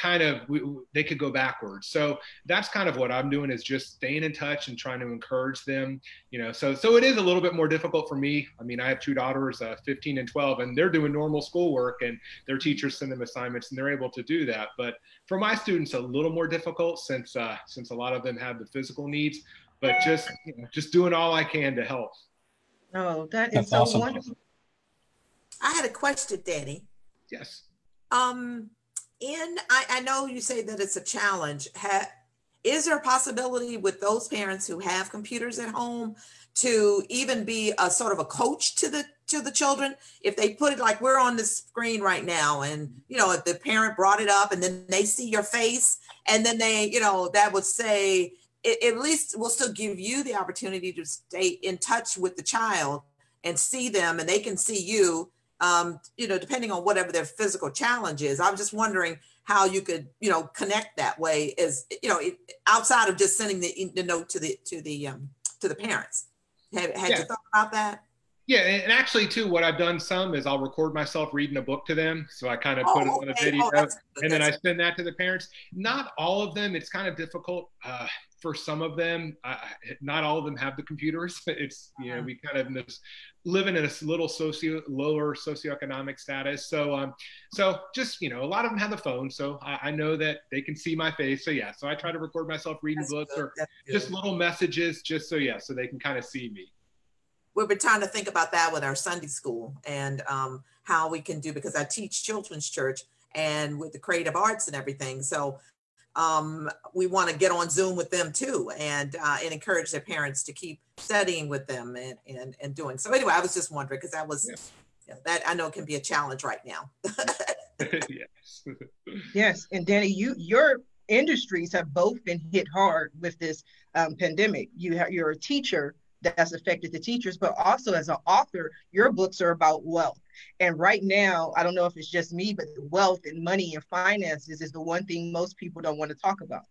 [SPEAKER 2] they could go backwards. So that's kind of what I'm doing is just staying in touch and trying to encourage them, so it is a little bit more difficult for me. I mean, I have 2 daughters, 15 and 12, and they're doing normal schoolwork and their teachers send them assignments and they're able to do that. But for my students, a little more difficult since a lot of them have the physical needs, but just doing all I can to help.
[SPEAKER 7] Oh, that's so awesome. Wonderful.
[SPEAKER 6] I had a question, Danny.
[SPEAKER 2] Yes.
[SPEAKER 6] I know you say that it's a challenge. Is there a possibility with those parents who have computers at home to even be a sort of a coach to the children? If they put it like we're on the screen right now and, if the parent brought it up and then they see your face and then they, that would say, it at least will still give you the opportunity to stay in touch with the child and see them and they can see you. Depending on whatever their physical challenge is. I'm just wondering how you could, connect that way as, outside of just sending the note to the parents. Had you thought about that?
[SPEAKER 2] Yeah, and actually too, what I've done some is I'll record myself reading a book to them. So I kind of put it on a video and then I send that to the parents. Not all of them, it's kind of difficult. For some of them, not all of them have the computers. It's, we kind of living in a little lower socioeconomic status. So just, a lot of them have the phone. So I know that they can see my face. So so I try to record myself reading books or just little messages just so they can kind of see me.
[SPEAKER 6] we've been trying to think about that with our Sunday school and how we can do, because I teach children's church and with the creative arts and everything. So we want to get on Zoom with them too, and encourage their parents to keep studying with them and doing. So anyway, I was just wondering, because that was, that I know it can be a challenge right now.
[SPEAKER 2] Yes.
[SPEAKER 7] Yes. And Danny, your industries have both been hit hard with this pandemic. You're a teacher, that's affected the teachers, but also as an author, your books are about wealth. And right now, I don't know if it's just me, but wealth and money and finances is the one thing most people don't want to talk about.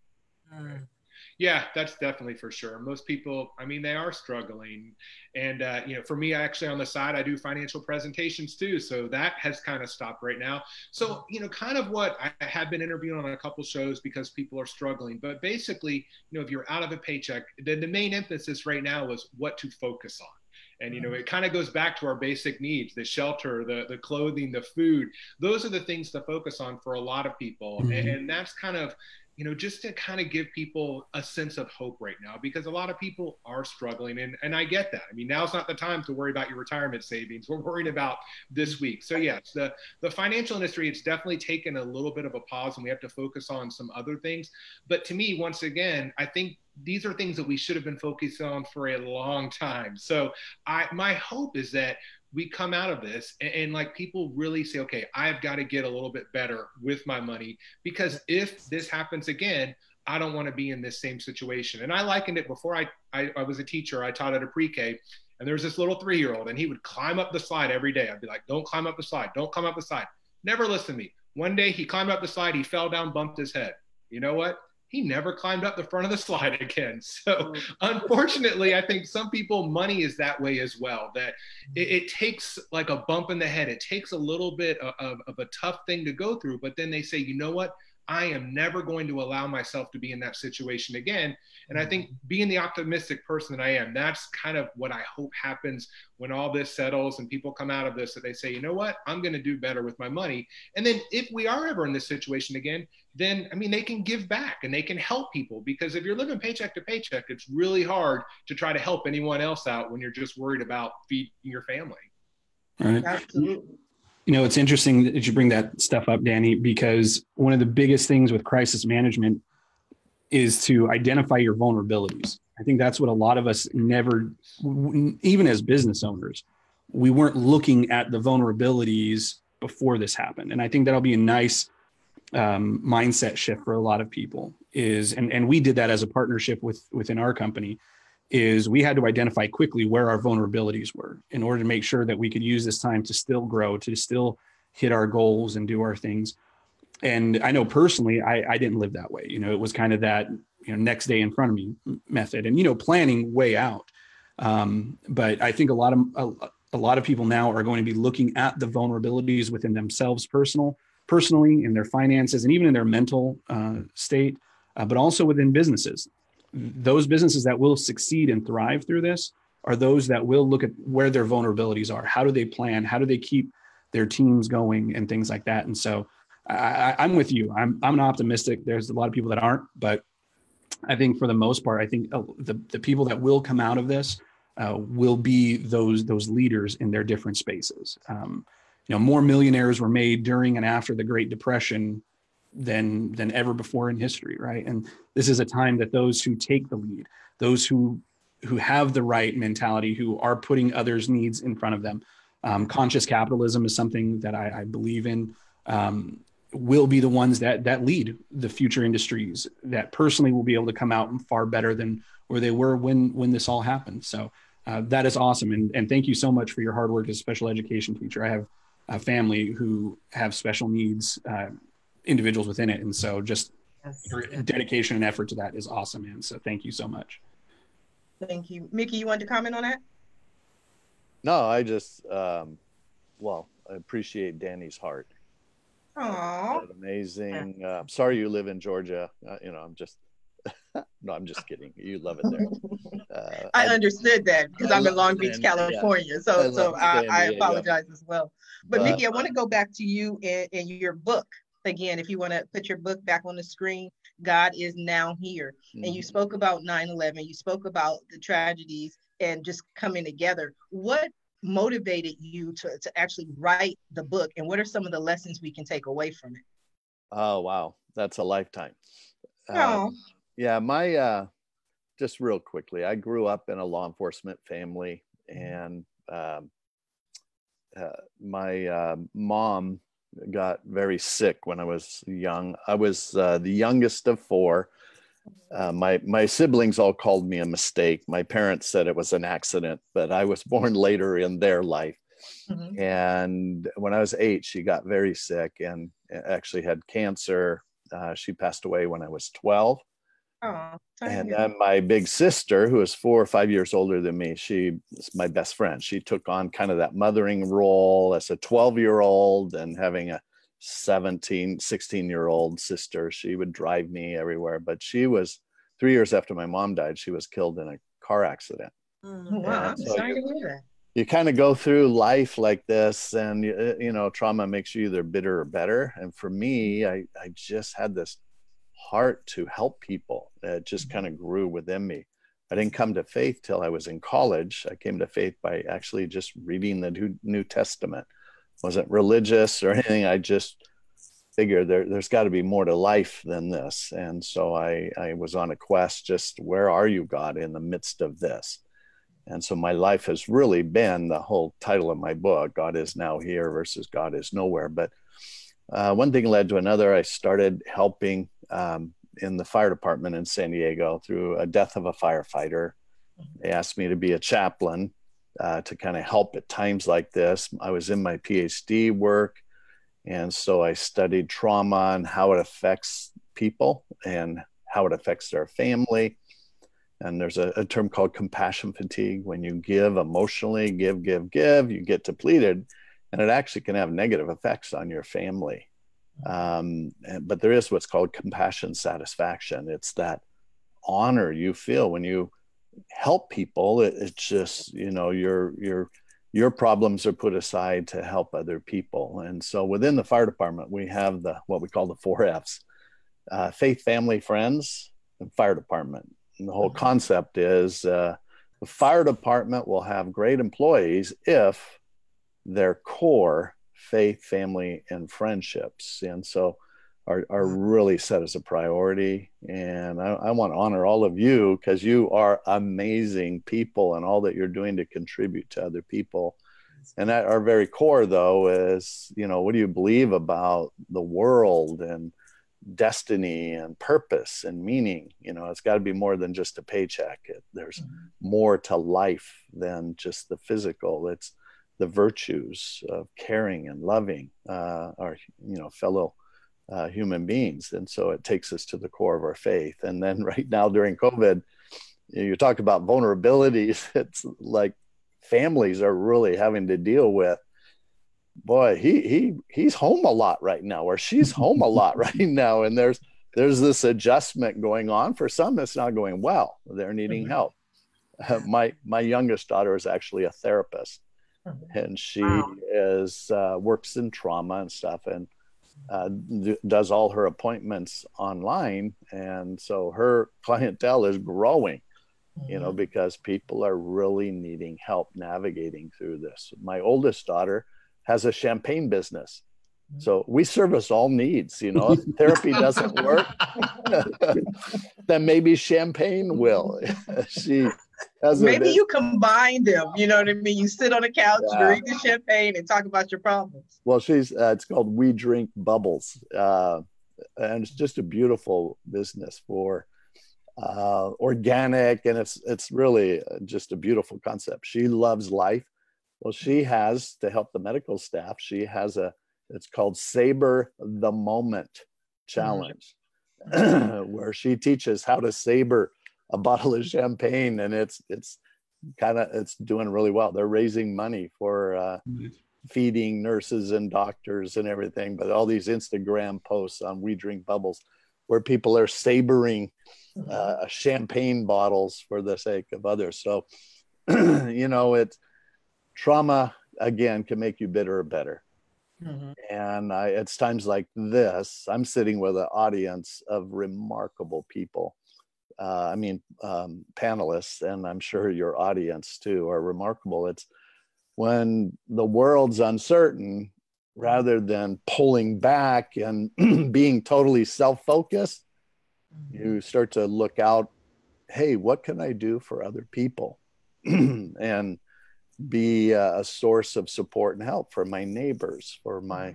[SPEAKER 2] Yeah, that's definitely for sure. Most people, I mean, they are struggling. And, for me, actually on the side, I do financial presentations too. So that has kind of stopped right now. So, kind of what I have been interviewing on a couple shows because people are struggling. But basically, if you're out of a paycheck, then the main emphasis right now is what to focus on. And, it kind of goes back to our basic needs, the shelter, the clothing, the food. Those are the things to focus on for a lot of people. Mm-hmm. And that's kind of, just to kind of give people a sense of hope right now, because a lot of people are struggling. And I get that. I mean, now's not the time to worry about your retirement savings. We're worried about this week. So yes, the financial industry, it's definitely taken a little bit of a pause and we have to focus on some other things. But to me, once again, I think these are things that we should have been focused on for a long time. So my hope is that we come out of this and like people really say, okay, I've got to get a little bit better with my money, because if this happens again, I don't want to be in this same situation. And I likened it before I was a teacher. I taught at a pre-K, and there was this little 3-year-old and he would climb up the slide every day. I'd be like, don't climb up the slide. Don't climb up the slide. Never listen to me. One day he climbed up the slide. He fell down, bumped his head. You know what? He never climbed up the front of the slide again. So unfortunately, I think some people, money is that way as well, that it takes like a bump in the head. It takes a little bit of a tough thing to go through, but then they say, you know what? I am never going to allow myself to be in that situation again. And I think being the optimistic person that I am, that's kind of what I hope happens when all this settles and people come out of this, that they say, you know what, I'm going to do better with my money. And then if we are ever in this situation again, then, I mean, they can give back and they can help people, because if you're living paycheck to paycheck, it's really hard to try to help anyone else out when you're just worried about feeding your family.
[SPEAKER 4] Right. Absolutely. It's interesting that you bring that stuff up, Danny, because one of the biggest things with crisis management is to identify your vulnerabilities. I think that's what a lot of us never, even as business owners, we weren't looking at the vulnerabilities before this happened. And I think that'll be a nice mindset shift for a lot of people and we did that as a partnership within our company. Is we had to identify quickly where our vulnerabilities were in order to make sure that we could use this time to still grow, to still hit our goals and do our things. And I know personally, I didn't live that way. It was kind of that, next day in front of me method and, planning way out. But I think a lot of people now are going to be looking at the vulnerabilities within themselves personally in their finances and even in their mental state, but also within businesses. Those businesses that will succeed and thrive through this are those that will look at where their vulnerabilities are. How do they plan? How do they keep their teams going and things like that? And so I'm with you. I'm optimistic. There's a lot of people that aren't, but I think for the most part, I think the people that will come out of this will be those leaders in their different spaces. More millionaires were made during and after the Great Depression than ever before in history, right? And this is a time that those who take the lead, those who have the right mentality, who are putting others' needs in front of them. Conscious capitalism is something that I believe in, will be the ones that lead the future industries that personally will be able to come out far better than where they were when this all happened. So that is awesome. And thank you so much for your hard work as a special education teacher. I have a family who have special needs individuals within it. And so just your dedication and effort to that is awesome, man. So thank you so much.
[SPEAKER 7] Thank you. Mickey, you wanted to comment on that?
[SPEAKER 3] No, I just, I appreciate Danny's heart.
[SPEAKER 7] Aww.
[SPEAKER 3] Amazing. Sorry you live in Georgia. I'm just, no, I'm just kidding. You love it there.
[SPEAKER 7] I understood that because I'm in Long Beach, California. Yeah. So I apologize as well. But Mickey, I want to go back to you and your book. Again, if you want to put your book back on the screen, God is Now Here. Mm-hmm. And you spoke about 9/11. You spoke about the tragedies and just coming together. What motivated you to actually write the book, and what are some of the lessons we can take away from it?
[SPEAKER 3] Oh, wow. That's a lifetime.
[SPEAKER 7] Oh.
[SPEAKER 3] Yeah, just real quickly, I grew up in a law enforcement family, and my mom got very sick when I was young. I was the youngest of four. My siblings all called me a mistake. My parents said it was an accident, but I was born later in their life. Mm-hmm. And when I was 8, she got very sick and actually had cancer. She passed away when I was 12.
[SPEAKER 7] Oh,
[SPEAKER 3] and then my big sister, who is 4 or 5 years older than me, she was my best friend. She took on kind of that mothering role as a 12-year-old, and having a 17, 16-year-old sister. She would drive me everywhere. But she was 3 years after my mom died, she was killed in a car accident.
[SPEAKER 7] Wow, I'm sorry to hear that.
[SPEAKER 3] You kind of go through life like this, and trauma makes you either bitter or better. And for me, I just had this heart to help people. It just kind of grew within me. I didn't come to faith till I was in college. I came to faith by actually just reading the New Testament. Wasn't religious or anything. I just figured there's got to be more to life than this. And so I was on a quest, just where are you, God, in the midst of this? And so my life has really been the whole title of my book, God is Now Here versus God is Nowhere. But one thing led to another. I started helping in the fire department in San Diego through a death of a firefighter. They asked me to be a chaplain to kind of help at times like this. I was in my PhD work, and so I studied trauma and how it affects people and how it affects their family. And there's a term called compassion fatigue. When you give emotionally, give, you get depleted, and it actually can have negative effects on your family. But there is what's called compassion satisfaction. It's that honor you feel when you help people. It's just, your problems are put aside to help other people. And so within the fire department, we have what we call the 4 F's: faith, family, friends, and fire department. And the whole concept is the fire department will have great employees if their core faith, family, and friendships, and so are really set as a priority. And I want to honor all of you, because you are amazing people, and all that you're doing to contribute to other people. And at our very core, though, is, what do you believe about the world and destiny and purpose and meaning? It's got to be more than just a paycheck. There's more to life than just the physical. It's the virtues of caring and loving our fellow human beings. And so it takes us to the core of our faith. And then right now during COVID, you talk about vulnerabilities. It's like families are really having to deal with, boy, he's home a lot right now, or she's home a lot right now. And there's this adjustment going on. For some, it's not going well. They're needing help. My youngest daughter is actually a therapist, and she works in trauma and stuff, and does all her appointments online. And so her clientele is growing, because people are really needing help navigating through this. My oldest daughter has a champagne business. So we service all needs. If therapy doesn't work, then maybe champagne will. She has
[SPEAKER 7] maybe you combine them. You know what I mean? You sit on the couch, drink the champagne, and talk about your problems.
[SPEAKER 3] Well, it's called We Drink Bubbles, and it's just a beautiful business for organic, and it's really just a beautiful concept. She loves life. Well, she has, to help the medical staff, she has it's called Savor the Moment Challenge, where she teaches how to savor a bottle of champagne, and it's doing really well. They're raising money for feeding nurses and doctors and everything, but all these Instagram posts on We Drink Bubbles, where people are savoring champagne bottles for the sake of others. So, it's trauma, again, can make you bitter or better. And it's times like this, I'm sitting with an audience of remarkable people panelists, and I'm sure your audience too, are remarkable. It's when the world's uncertain, rather than pulling back and being totally self-focused, you start to look out, hey, what can I do for other people? And be a source of support and help for my neighbors, for my,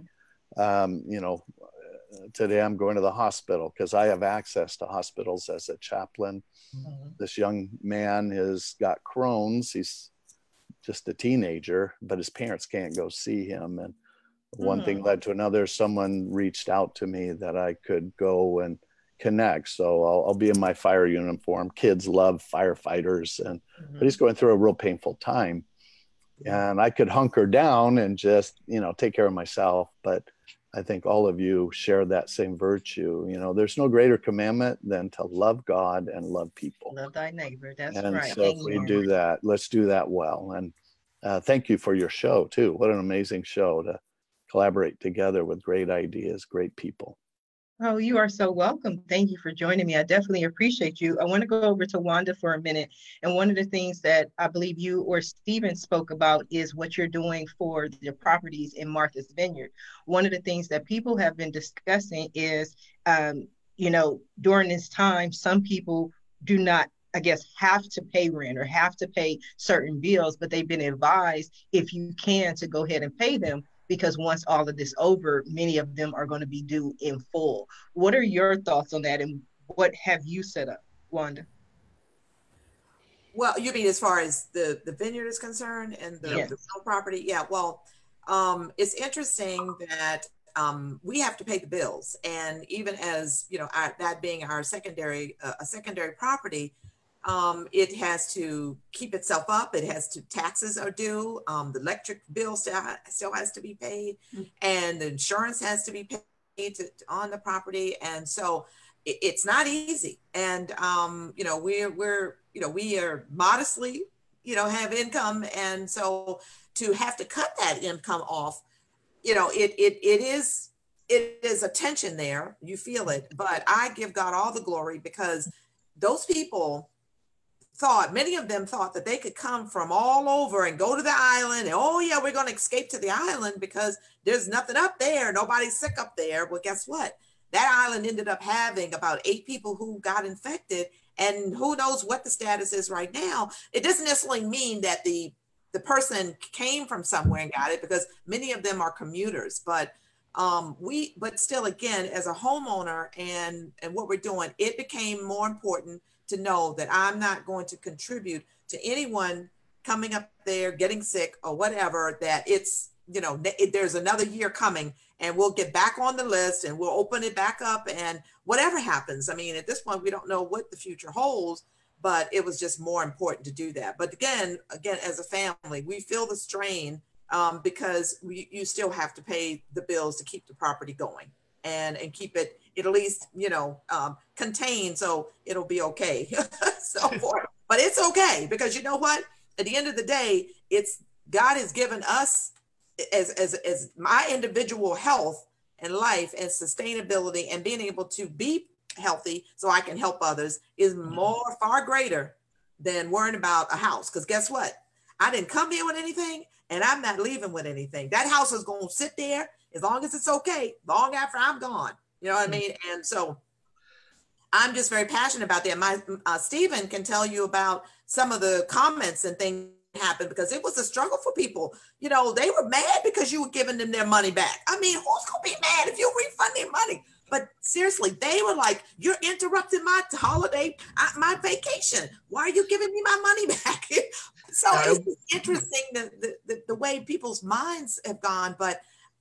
[SPEAKER 3] today I'm going to the hospital because I have access to hospitals as a chaplain. This young man has got Crohn's. He's just a teenager, but his parents can't go see him. And one thing led to another. Someone reached out to me that I could go and connect. So I'll be in my fire uniform. Kids love firefighters, but he's going through a real painful time. And I could hunker down and just, take care of myself. But I think all of you share that same virtue. There's no greater commandment than to love God and love people.
[SPEAKER 7] Love thy neighbor. That's
[SPEAKER 3] and
[SPEAKER 7] right.
[SPEAKER 3] So if we do that, let's do that well. And thank you for your show too. What an amazing show to collaborate together with great ideas, great people.
[SPEAKER 7] Oh, you are so welcome. Thank you for joining me. I definitely appreciate you. I want to go over to Wanda for a minute. And one of the things that I believe you or Stephen spoke about is what you're doing for the properties in Martha's Vineyard. One of the things that people have been discussing is, during this time, some people do not, I guess, have to pay rent or have to pay certain bills, but they've been advised, if you can, to go ahead and pay them, because once all of this over, many of them are going to be due in full. What are your thoughts on that, and what have you set up, Wanda?
[SPEAKER 6] Well, you mean as far as the vineyard is concerned and the real property? Yeah, well, it's interesting that we have to pay the bills. And even as, that being our secondary property, it has to keep itself up. It has to, taxes are due. The electric bill still has to be paid, and the insurance has to be paid on the property. And so it's not easy. And, we are modestly, have income. And so to have to cut that income off, it is a tension there. You feel it, but I give God all the glory, because those people many of them thought that they could come from all over and go to the island. And, we're going to escape to the island because there's nothing up there. Nobody's sick up there. Well, guess what? That island ended up having about 8 people who got infected, and who knows what the status is right now. It doesn't necessarily mean that the person came from somewhere and got it, because many of them are commuters. But still, again, as a homeowner and what we're doing, it became more important to know that I'm not going to contribute to anyone coming up there, getting sick or whatever, that it's, there's another year coming and we'll get back on the list and we'll open it back up, and whatever happens. I mean, at this point, we don't know what the future holds, but it was just more important to do that. But again, as a family, we feel the strain because you still have to pay the bills to keep the property going and keep it at least, contained, so it'll be okay. So forth. But it's okay, because you know what? At the end of the day, it's God has given us as my individual health and life and sustainability and being able to be healthy so I can help others is far greater than worrying about a house. Because guess what? I didn't come here with anything, and I'm not leaving with anything. That house is going to sit there as long as it's okay, long after I'm gone. You know what I mean? And so I'm just very passionate about that. My Stephen can tell you about some of the comments and things that happened, because it was a struggle for people. They were mad because you were giving them their money back. I mean, who's going to be mad if you refund their money? But seriously, they were like, you're interrupting my holiday, my vacation. Why are you giving me my money back? So it's interesting the way people's minds have gone. But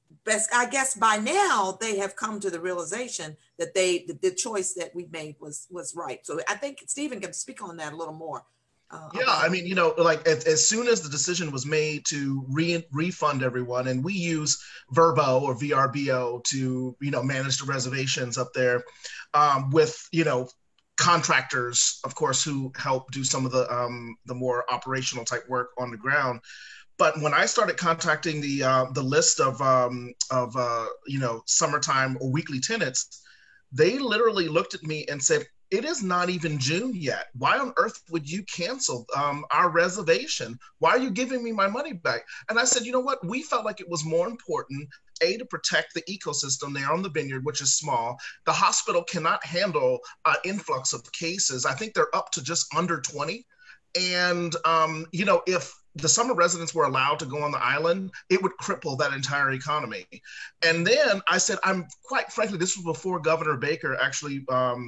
[SPEAKER 6] I guess by now they have come to the realization that the choice that we made was right. So I think Stephen can speak on that a little more.
[SPEAKER 5] I mean, like as soon as the decision was made to refund everyone, and we use Vrbo or VRBO to, manage the reservations up there with, contractors, of course, who help do some of the more operational type work on the ground. But when I started contacting the list of summertime or weekly tenants, they literally looked at me and said, it is not even June yet. Why on earth would you cancel our reservation? Why are you giving me my money back? And I said, you know what? We felt like it was more important, A, to protect the ecosystem there on the vineyard, which is small. The hospital cannot handle an influx of cases. I think they're up to just under 20. And, you know, if the summer residents were allowed to go on the island, it would cripple that entire economy. And then I said, I'm quite frankly, this was before Governor Baker actually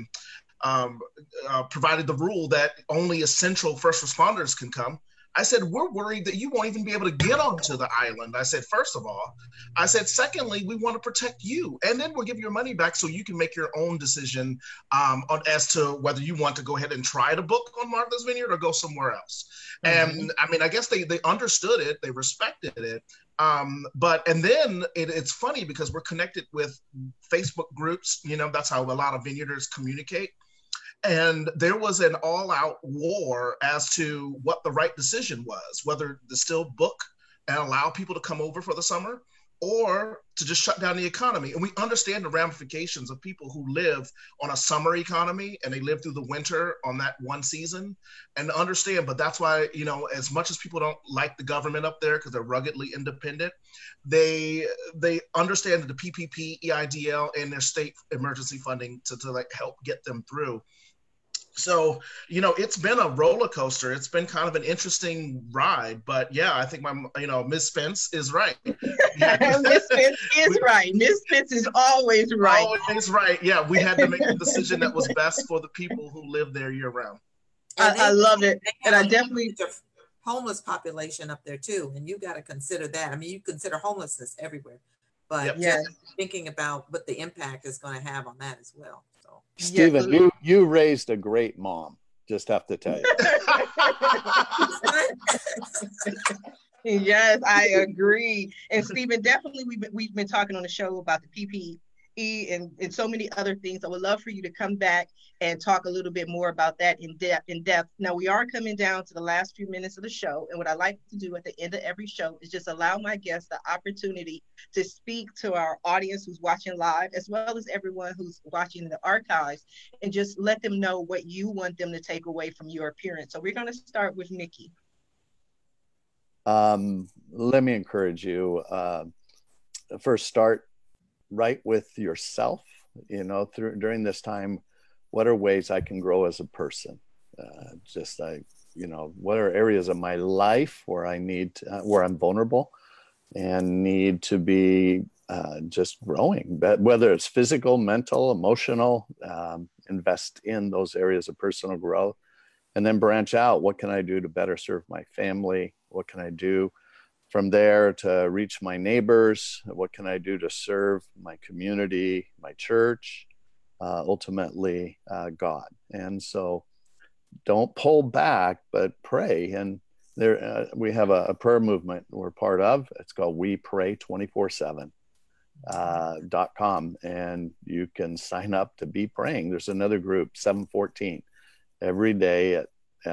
[SPEAKER 5] provided the rule that only essential first responders can come. I said, we're worried that you won't even be able to get onto the island. I said, first of all, I said, secondly, we want to protect you. And then we'll give your money back so you can make your own decision as to whether you want to go ahead and try to book on Martha's Vineyard or go somewhere else. Mm-hmm. And I mean, I guess they understood it, they respected it. And then it's funny because we're connected with Facebook groups, you know, that's how a lot of vineyarders communicate. And there was an all-out war as to what the right decision was, whether to still book and allow people to come over for the summer or to just shut down the economy. And we understand the ramifications of people who live on a summer economy and they live through the winter on that one season and understand. But that's why, you know, as much as people don't like the government up there because they're ruggedly independent, they understand that the PPP, EIDL, and their state emergency funding to like help get them through. So, you know, it's been a roller coaster. It's been kind of an interesting ride, but yeah, I think Ms. Spence is right.
[SPEAKER 7] Ms. Spence is right. Ms. Spence is always right.
[SPEAKER 5] Always right. Yeah, we had to make the decision that was best for the people who live there year round.
[SPEAKER 7] I love it. And I definitely
[SPEAKER 6] homeless population up there too. And you got to consider that. I mean, you consider homelessness everywhere, but just thinking about what the impact is going to have on that as well.
[SPEAKER 3] Stephen, you raised a great mom. Just have to tell you.
[SPEAKER 7] Yes, I agree. And Stephen, definitely we've been talking on the show about the PPE and so many other things. I would love for you to come back and talk a little bit more about that in depth. Now we are coming down to the last few minutes of the show, and what I like to do at the end of every show is just allow my guests the opportunity to speak to our audience who's watching live, as well as everyone who's watching the archives, and just let them know what you want them to take away from your appearance. So we're going to start with Nikki.
[SPEAKER 3] Let me encourage you. First, start right with yourself. You know, during this time, what are ways I can grow as a person? What are areas of my life where where I'm vulnerable and need to be just growing? But whether it's physical, mental, emotional, invest in those areas of personal growth, and then branch out. What can I do to better serve my family? What can I do from there to reach my neighbors? What can I do to serve my community, my church, ultimately God? And so don't pull back, but pray. And there we have a prayer movement we're part of. It's called We Pray 24/7.com. And you can sign up to be praying. There's another group, 714, every day at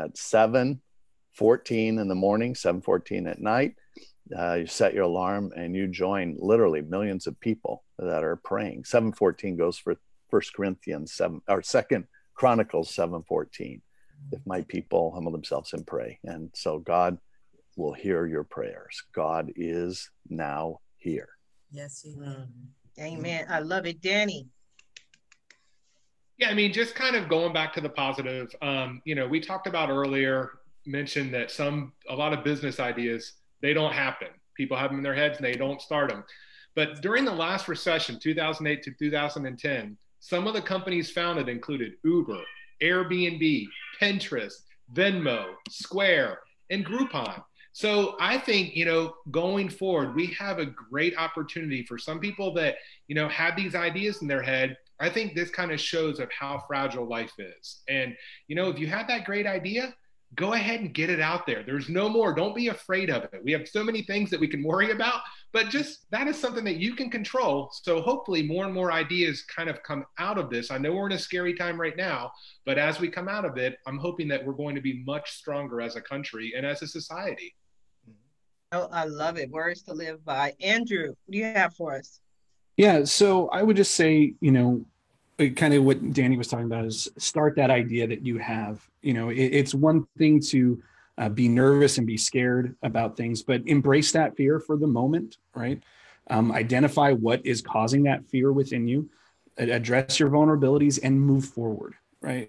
[SPEAKER 3] 7:14 in the morning, 7:14 at night. You set your alarm and you join literally millions of people that are praying. 7:14 goes for 1 Corinthians 7 or 2 Chronicles 7:14. If my people humble themselves and pray. And so God will hear your prayers. God is now here.
[SPEAKER 6] Yes, he
[SPEAKER 7] will. Amen. I love it. Danny.
[SPEAKER 2] Yeah, I mean, just kind of going back to the positive, we talked about earlier, mentioned that a lot of business ideas, they don't happen. People have them in their heads and they don't start them. But during the last recession, 2008 to 2010, some of the companies founded included Uber, Airbnb, Pinterest, Venmo, Square, and Groupon. So I think, going forward, we have a great opportunity for some people that, had these ideas in their head. I think this kind of shows of how fragile life is. And, if you have that great idea, go ahead and get it out there. There's no more. Don't be afraid of it. We have so many things that we can worry about, but just that is something that you can control. So hopefully more and more ideas kind of come out of this. I know we're in a scary time right now, but as we come out of it, I'm hoping that we're going to be much stronger as a country and as a society.
[SPEAKER 7] Oh, I love it. Words to live by. Andrew, what do you have for us?
[SPEAKER 4] Yeah, so I would just say, kind of what Danny was talking about is start that idea that you have. It's one thing to be nervous and be scared about things, but embrace that fear for the moment, right? Identify what is causing that fear within you, address your vulnerabilities, and move forward, right?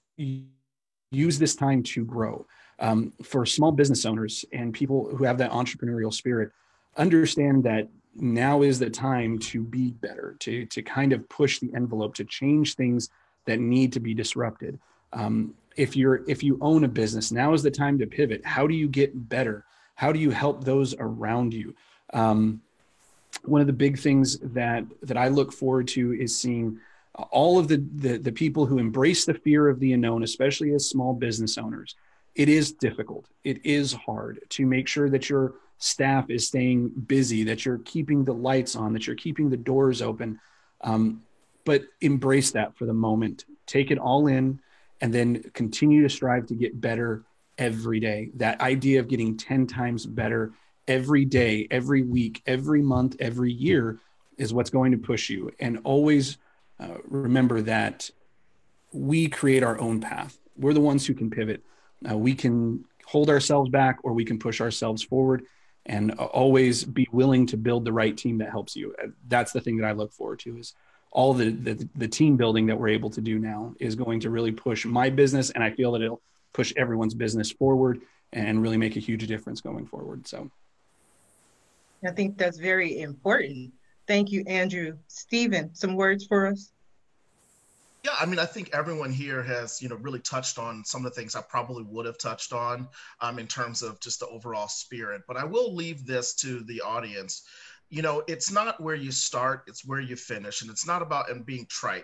[SPEAKER 4] Use this time to grow. For small business owners and people who have that entrepreneurial spirit, understand that now is the time to be better, to kind of push the envelope, to change things that need to be disrupted. If you own a business, now is the time to pivot. How do you get better? How do you help those around you? One of the big things that I look forward to is seeing all of the people who embrace the fear of the unknown, especially as small business owners. It is difficult. It is hard to make sure that your staff is staying busy, that you're keeping the lights on, that you're keeping the doors open. But embrace that for the moment. Take it all in, and then continue to strive to get better every day. That idea of getting 10 times better every day, every week, every month, every year is what's going to push you. And always remember that we create our own path. We're the ones who can pivot. We can hold ourselves back, or we can push ourselves forward, and always be willing to build the right team that helps you. That's the thing that I look forward to, is all the team building that we're able to do now is going to really push my business. And I feel that it'll push everyone's business forward and really make a huge difference going forward. So
[SPEAKER 7] I think that's very important. Thank you, Andrew. Stephen, some words for us?
[SPEAKER 5] Yeah, I mean, I think everyone here has, really touched on some of the things I probably would have touched on in terms of just the overall spirit. But I will leave this to the audience. It's not where you start, it's where you finish. And it's not about being trite.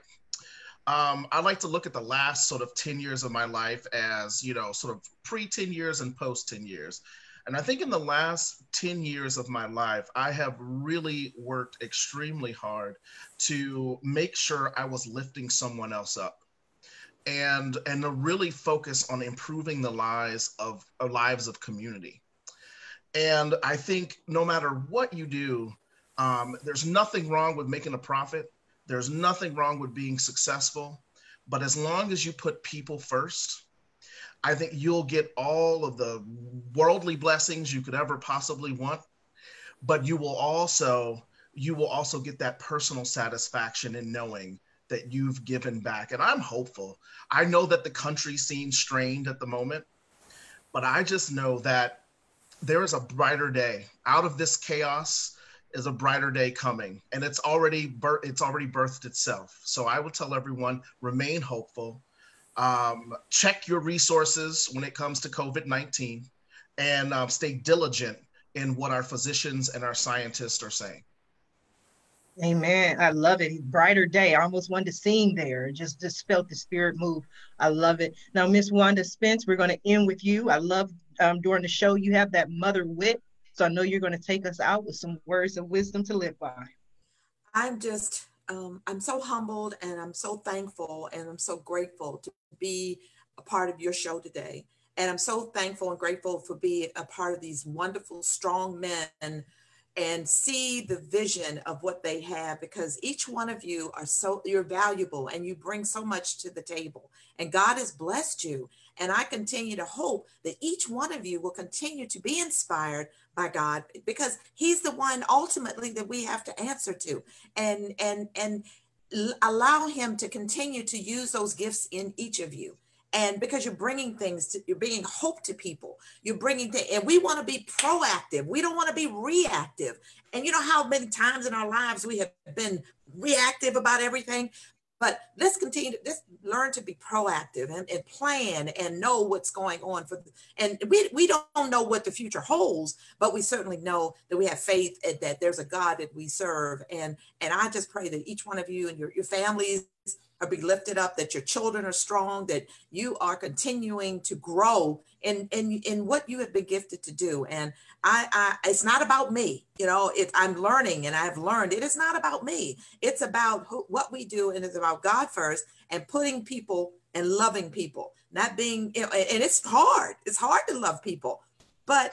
[SPEAKER 5] I like to look at the last sort of 10 years of my life as, sort of pre-10 years and post-10 years. And I think in the last 10 years of my life, I have really worked extremely hard to make sure I was lifting someone else up, and to really focus on improving the lives of community. And I think no matter what you do, there's nothing wrong with making a profit. There's nothing wrong with being successful. But as long as you put people first, I think you'll get all of the worldly blessings you could ever possibly want, but you will also get that personal satisfaction in knowing that you've given back. And I'm hopeful. I know that the country seems strained at the moment, but I just know that there is a brighter day. Out of this chaos is a brighter day coming, and it's already birthed itself. So I will tell everyone, remain hopeful. Check your resources when it comes to COVID-19, and stay diligent in what our physicians and our scientists are saying.
[SPEAKER 7] Amen. I love it. Brighter day. I almost wanted to sing there. Just felt the spirit move. I love it. Now, Miss Wanda Spence, we're going to end with you. I love during the show, you have that mother wit. So I know you're going to take us out with some words of wisdom to live by.
[SPEAKER 6] I'm so humbled, and I'm so thankful, and I'm so grateful to be a part of your show today. And I'm so thankful and grateful for being a part of these wonderful, strong men, and see the vision of what they have, because each one of you you're valuable, and you bring so much to the table, and God has blessed you. And I continue to hope that each one of you will continue to be inspired by God, because he's the one ultimately that we have to answer to, and allow him to continue to use those gifts in each of you. And because you're bringing you're bringing hope to people, and we want to be proactive. We don't want to be reactive. And you know how many times in our lives we have been reactive about everything? But let's learn to be proactive and plan and know what's going on. And we don't know what the future holds, but we certainly know that we have faith that there's a God that we serve. And I just pray that each one of you and your families are be lifted up, that your children are strong, that you are continuing to grow in what you have been gifted to do. And it's not about me, I'm learning, and I've learned it is not about me. It's about what we do, and it's about God first, and putting people and loving people, not being, and it's hard. It's hard to love people, but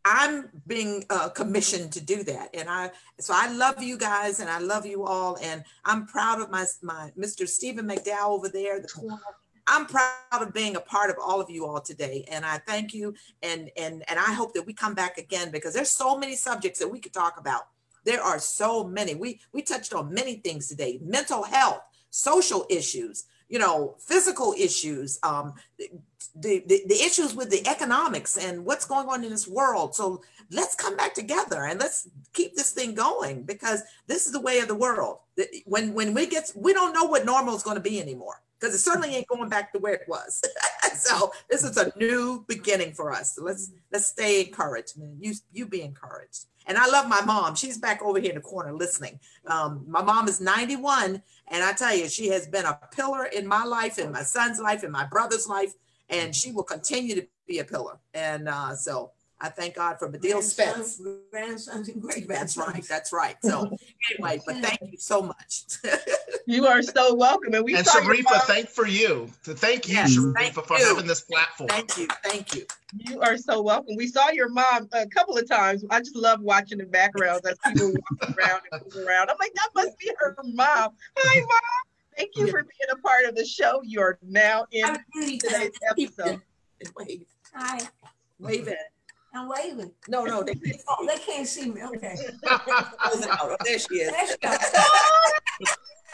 [SPEAKER 6] I'm being commissioned to do that. And so I love you guys and I love you all. And I'm proud of my Mr. Stephen McDowell over there, the corner. I'm proud of being a part of all of you all today. And I thank you. And I hope that we come back again, because there's so many subjects that we could talk about. There are so many. We touched on many things today: mental health, social issues, physical issues, the issues with the economics and what's going on in this world. So let's come back together and let's keep this thing going, because this is the way of the world. When we don't know what normal is going to be anymore, because it certainly ain't going back to where it was. So this is a new beginning for us. So let's stay encouraged, man. You be encouraged. And I love my mom. She's back over here in the corner listening. My mom is 91, and I tell you, she has been a pillar in my life, in my son's life, in my brother's life, and she will continue to be a pillar. And so I thank God for Medill Spence.
[SPEAKER 8] Grandsons and great-grandsons.
[SPEAKER 6] That's right. So anyway, but thank you so much.
[SPEAKER 7] You are so welcome. And
[SPEAKER 5] Sharifa, thank you, Sharifa, for having this platform.
[SPEAKER 6] Thank you.
[SPEAKER 7] You are so welcome. We saw your mom a couple of times. I just love watching the backgrounds as people walk around and move around. I'm like, that must be her mom. Hi, Mom. Thank you for being a part of the show. You are now in today's episode.
[SPEAKER 6] Wave.
[SPEAKER 8] Hi.
[SPEAKER 6] Wave it.
[SPEAKER 8] I'm waving.
[SPEAKER 6] No, they
[SPEAKER 8] can't see me. Okay.
[SPEAKER 6] Oh, there she is.
[SPEAKER 8] There she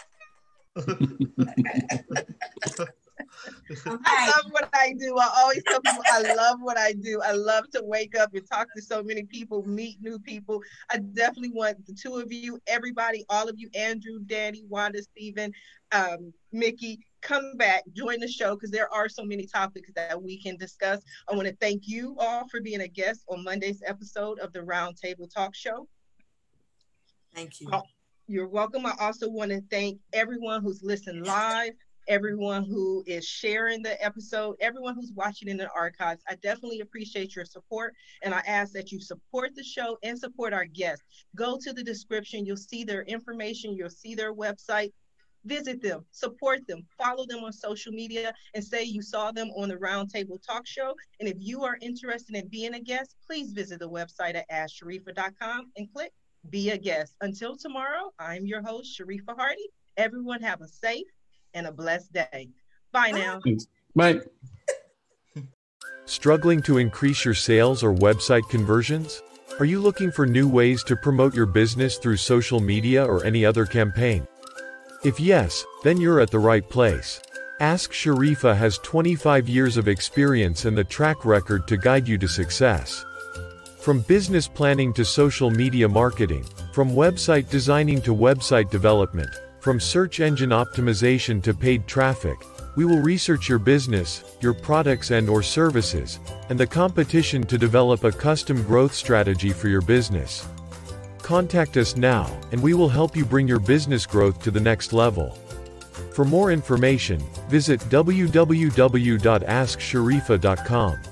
[SPEAKER 7] I love what I do. I always tell people I love what I do. I love to wake up and talk to so many people, meet new people. I definitely want the two of you, everybody, all of you, Andrew, Danny, Wanda, Stephen, Mickey, come back, join the show, because there are so many topics that we can discuss. I want to thank you all for being a guest on Monday's episode of the Roundtable Talk Show.
[SPEAKER 6] Thank you.
[SPEAKER 7] You're welcome. I also want to thank everyone who's listened live, everyone who is sharing the episode, everyone who's watching in the archives. I definitely appreciate your support, and I ask that you support the show and support our guests. Go to the description. You'll see their information. You'll see their website. Visit them, support them, follow them on social media, and say you saw them on the Roundtable Talk Show. And if you are interested in being a guest, please visit the website at AskSharifa.com and click Be a Guest. Until tomorrow, I'm your host, Sharifa Hardy. Everyone have a safe and a blessed day. Bye now.
[SPEAKER 4] Bye.
[SPEAKER 9] Struggling to increase your sales or website conversions? Are you looking for new ways to promote your business through social media or any other campaign? If yes, then you're at the right place. Ask Sharifa has 25 years of experience and the track record to guide you to success. From business planning to social media marketing, from website designing to website development, from search engine optimization to paid traffic, we will research your business, your products and/or services, and the competition to develop a custom growth strategy for your business. Contact us now, and we will help you bring your business growth to the next level. For more information, visit www.asksharifa.com.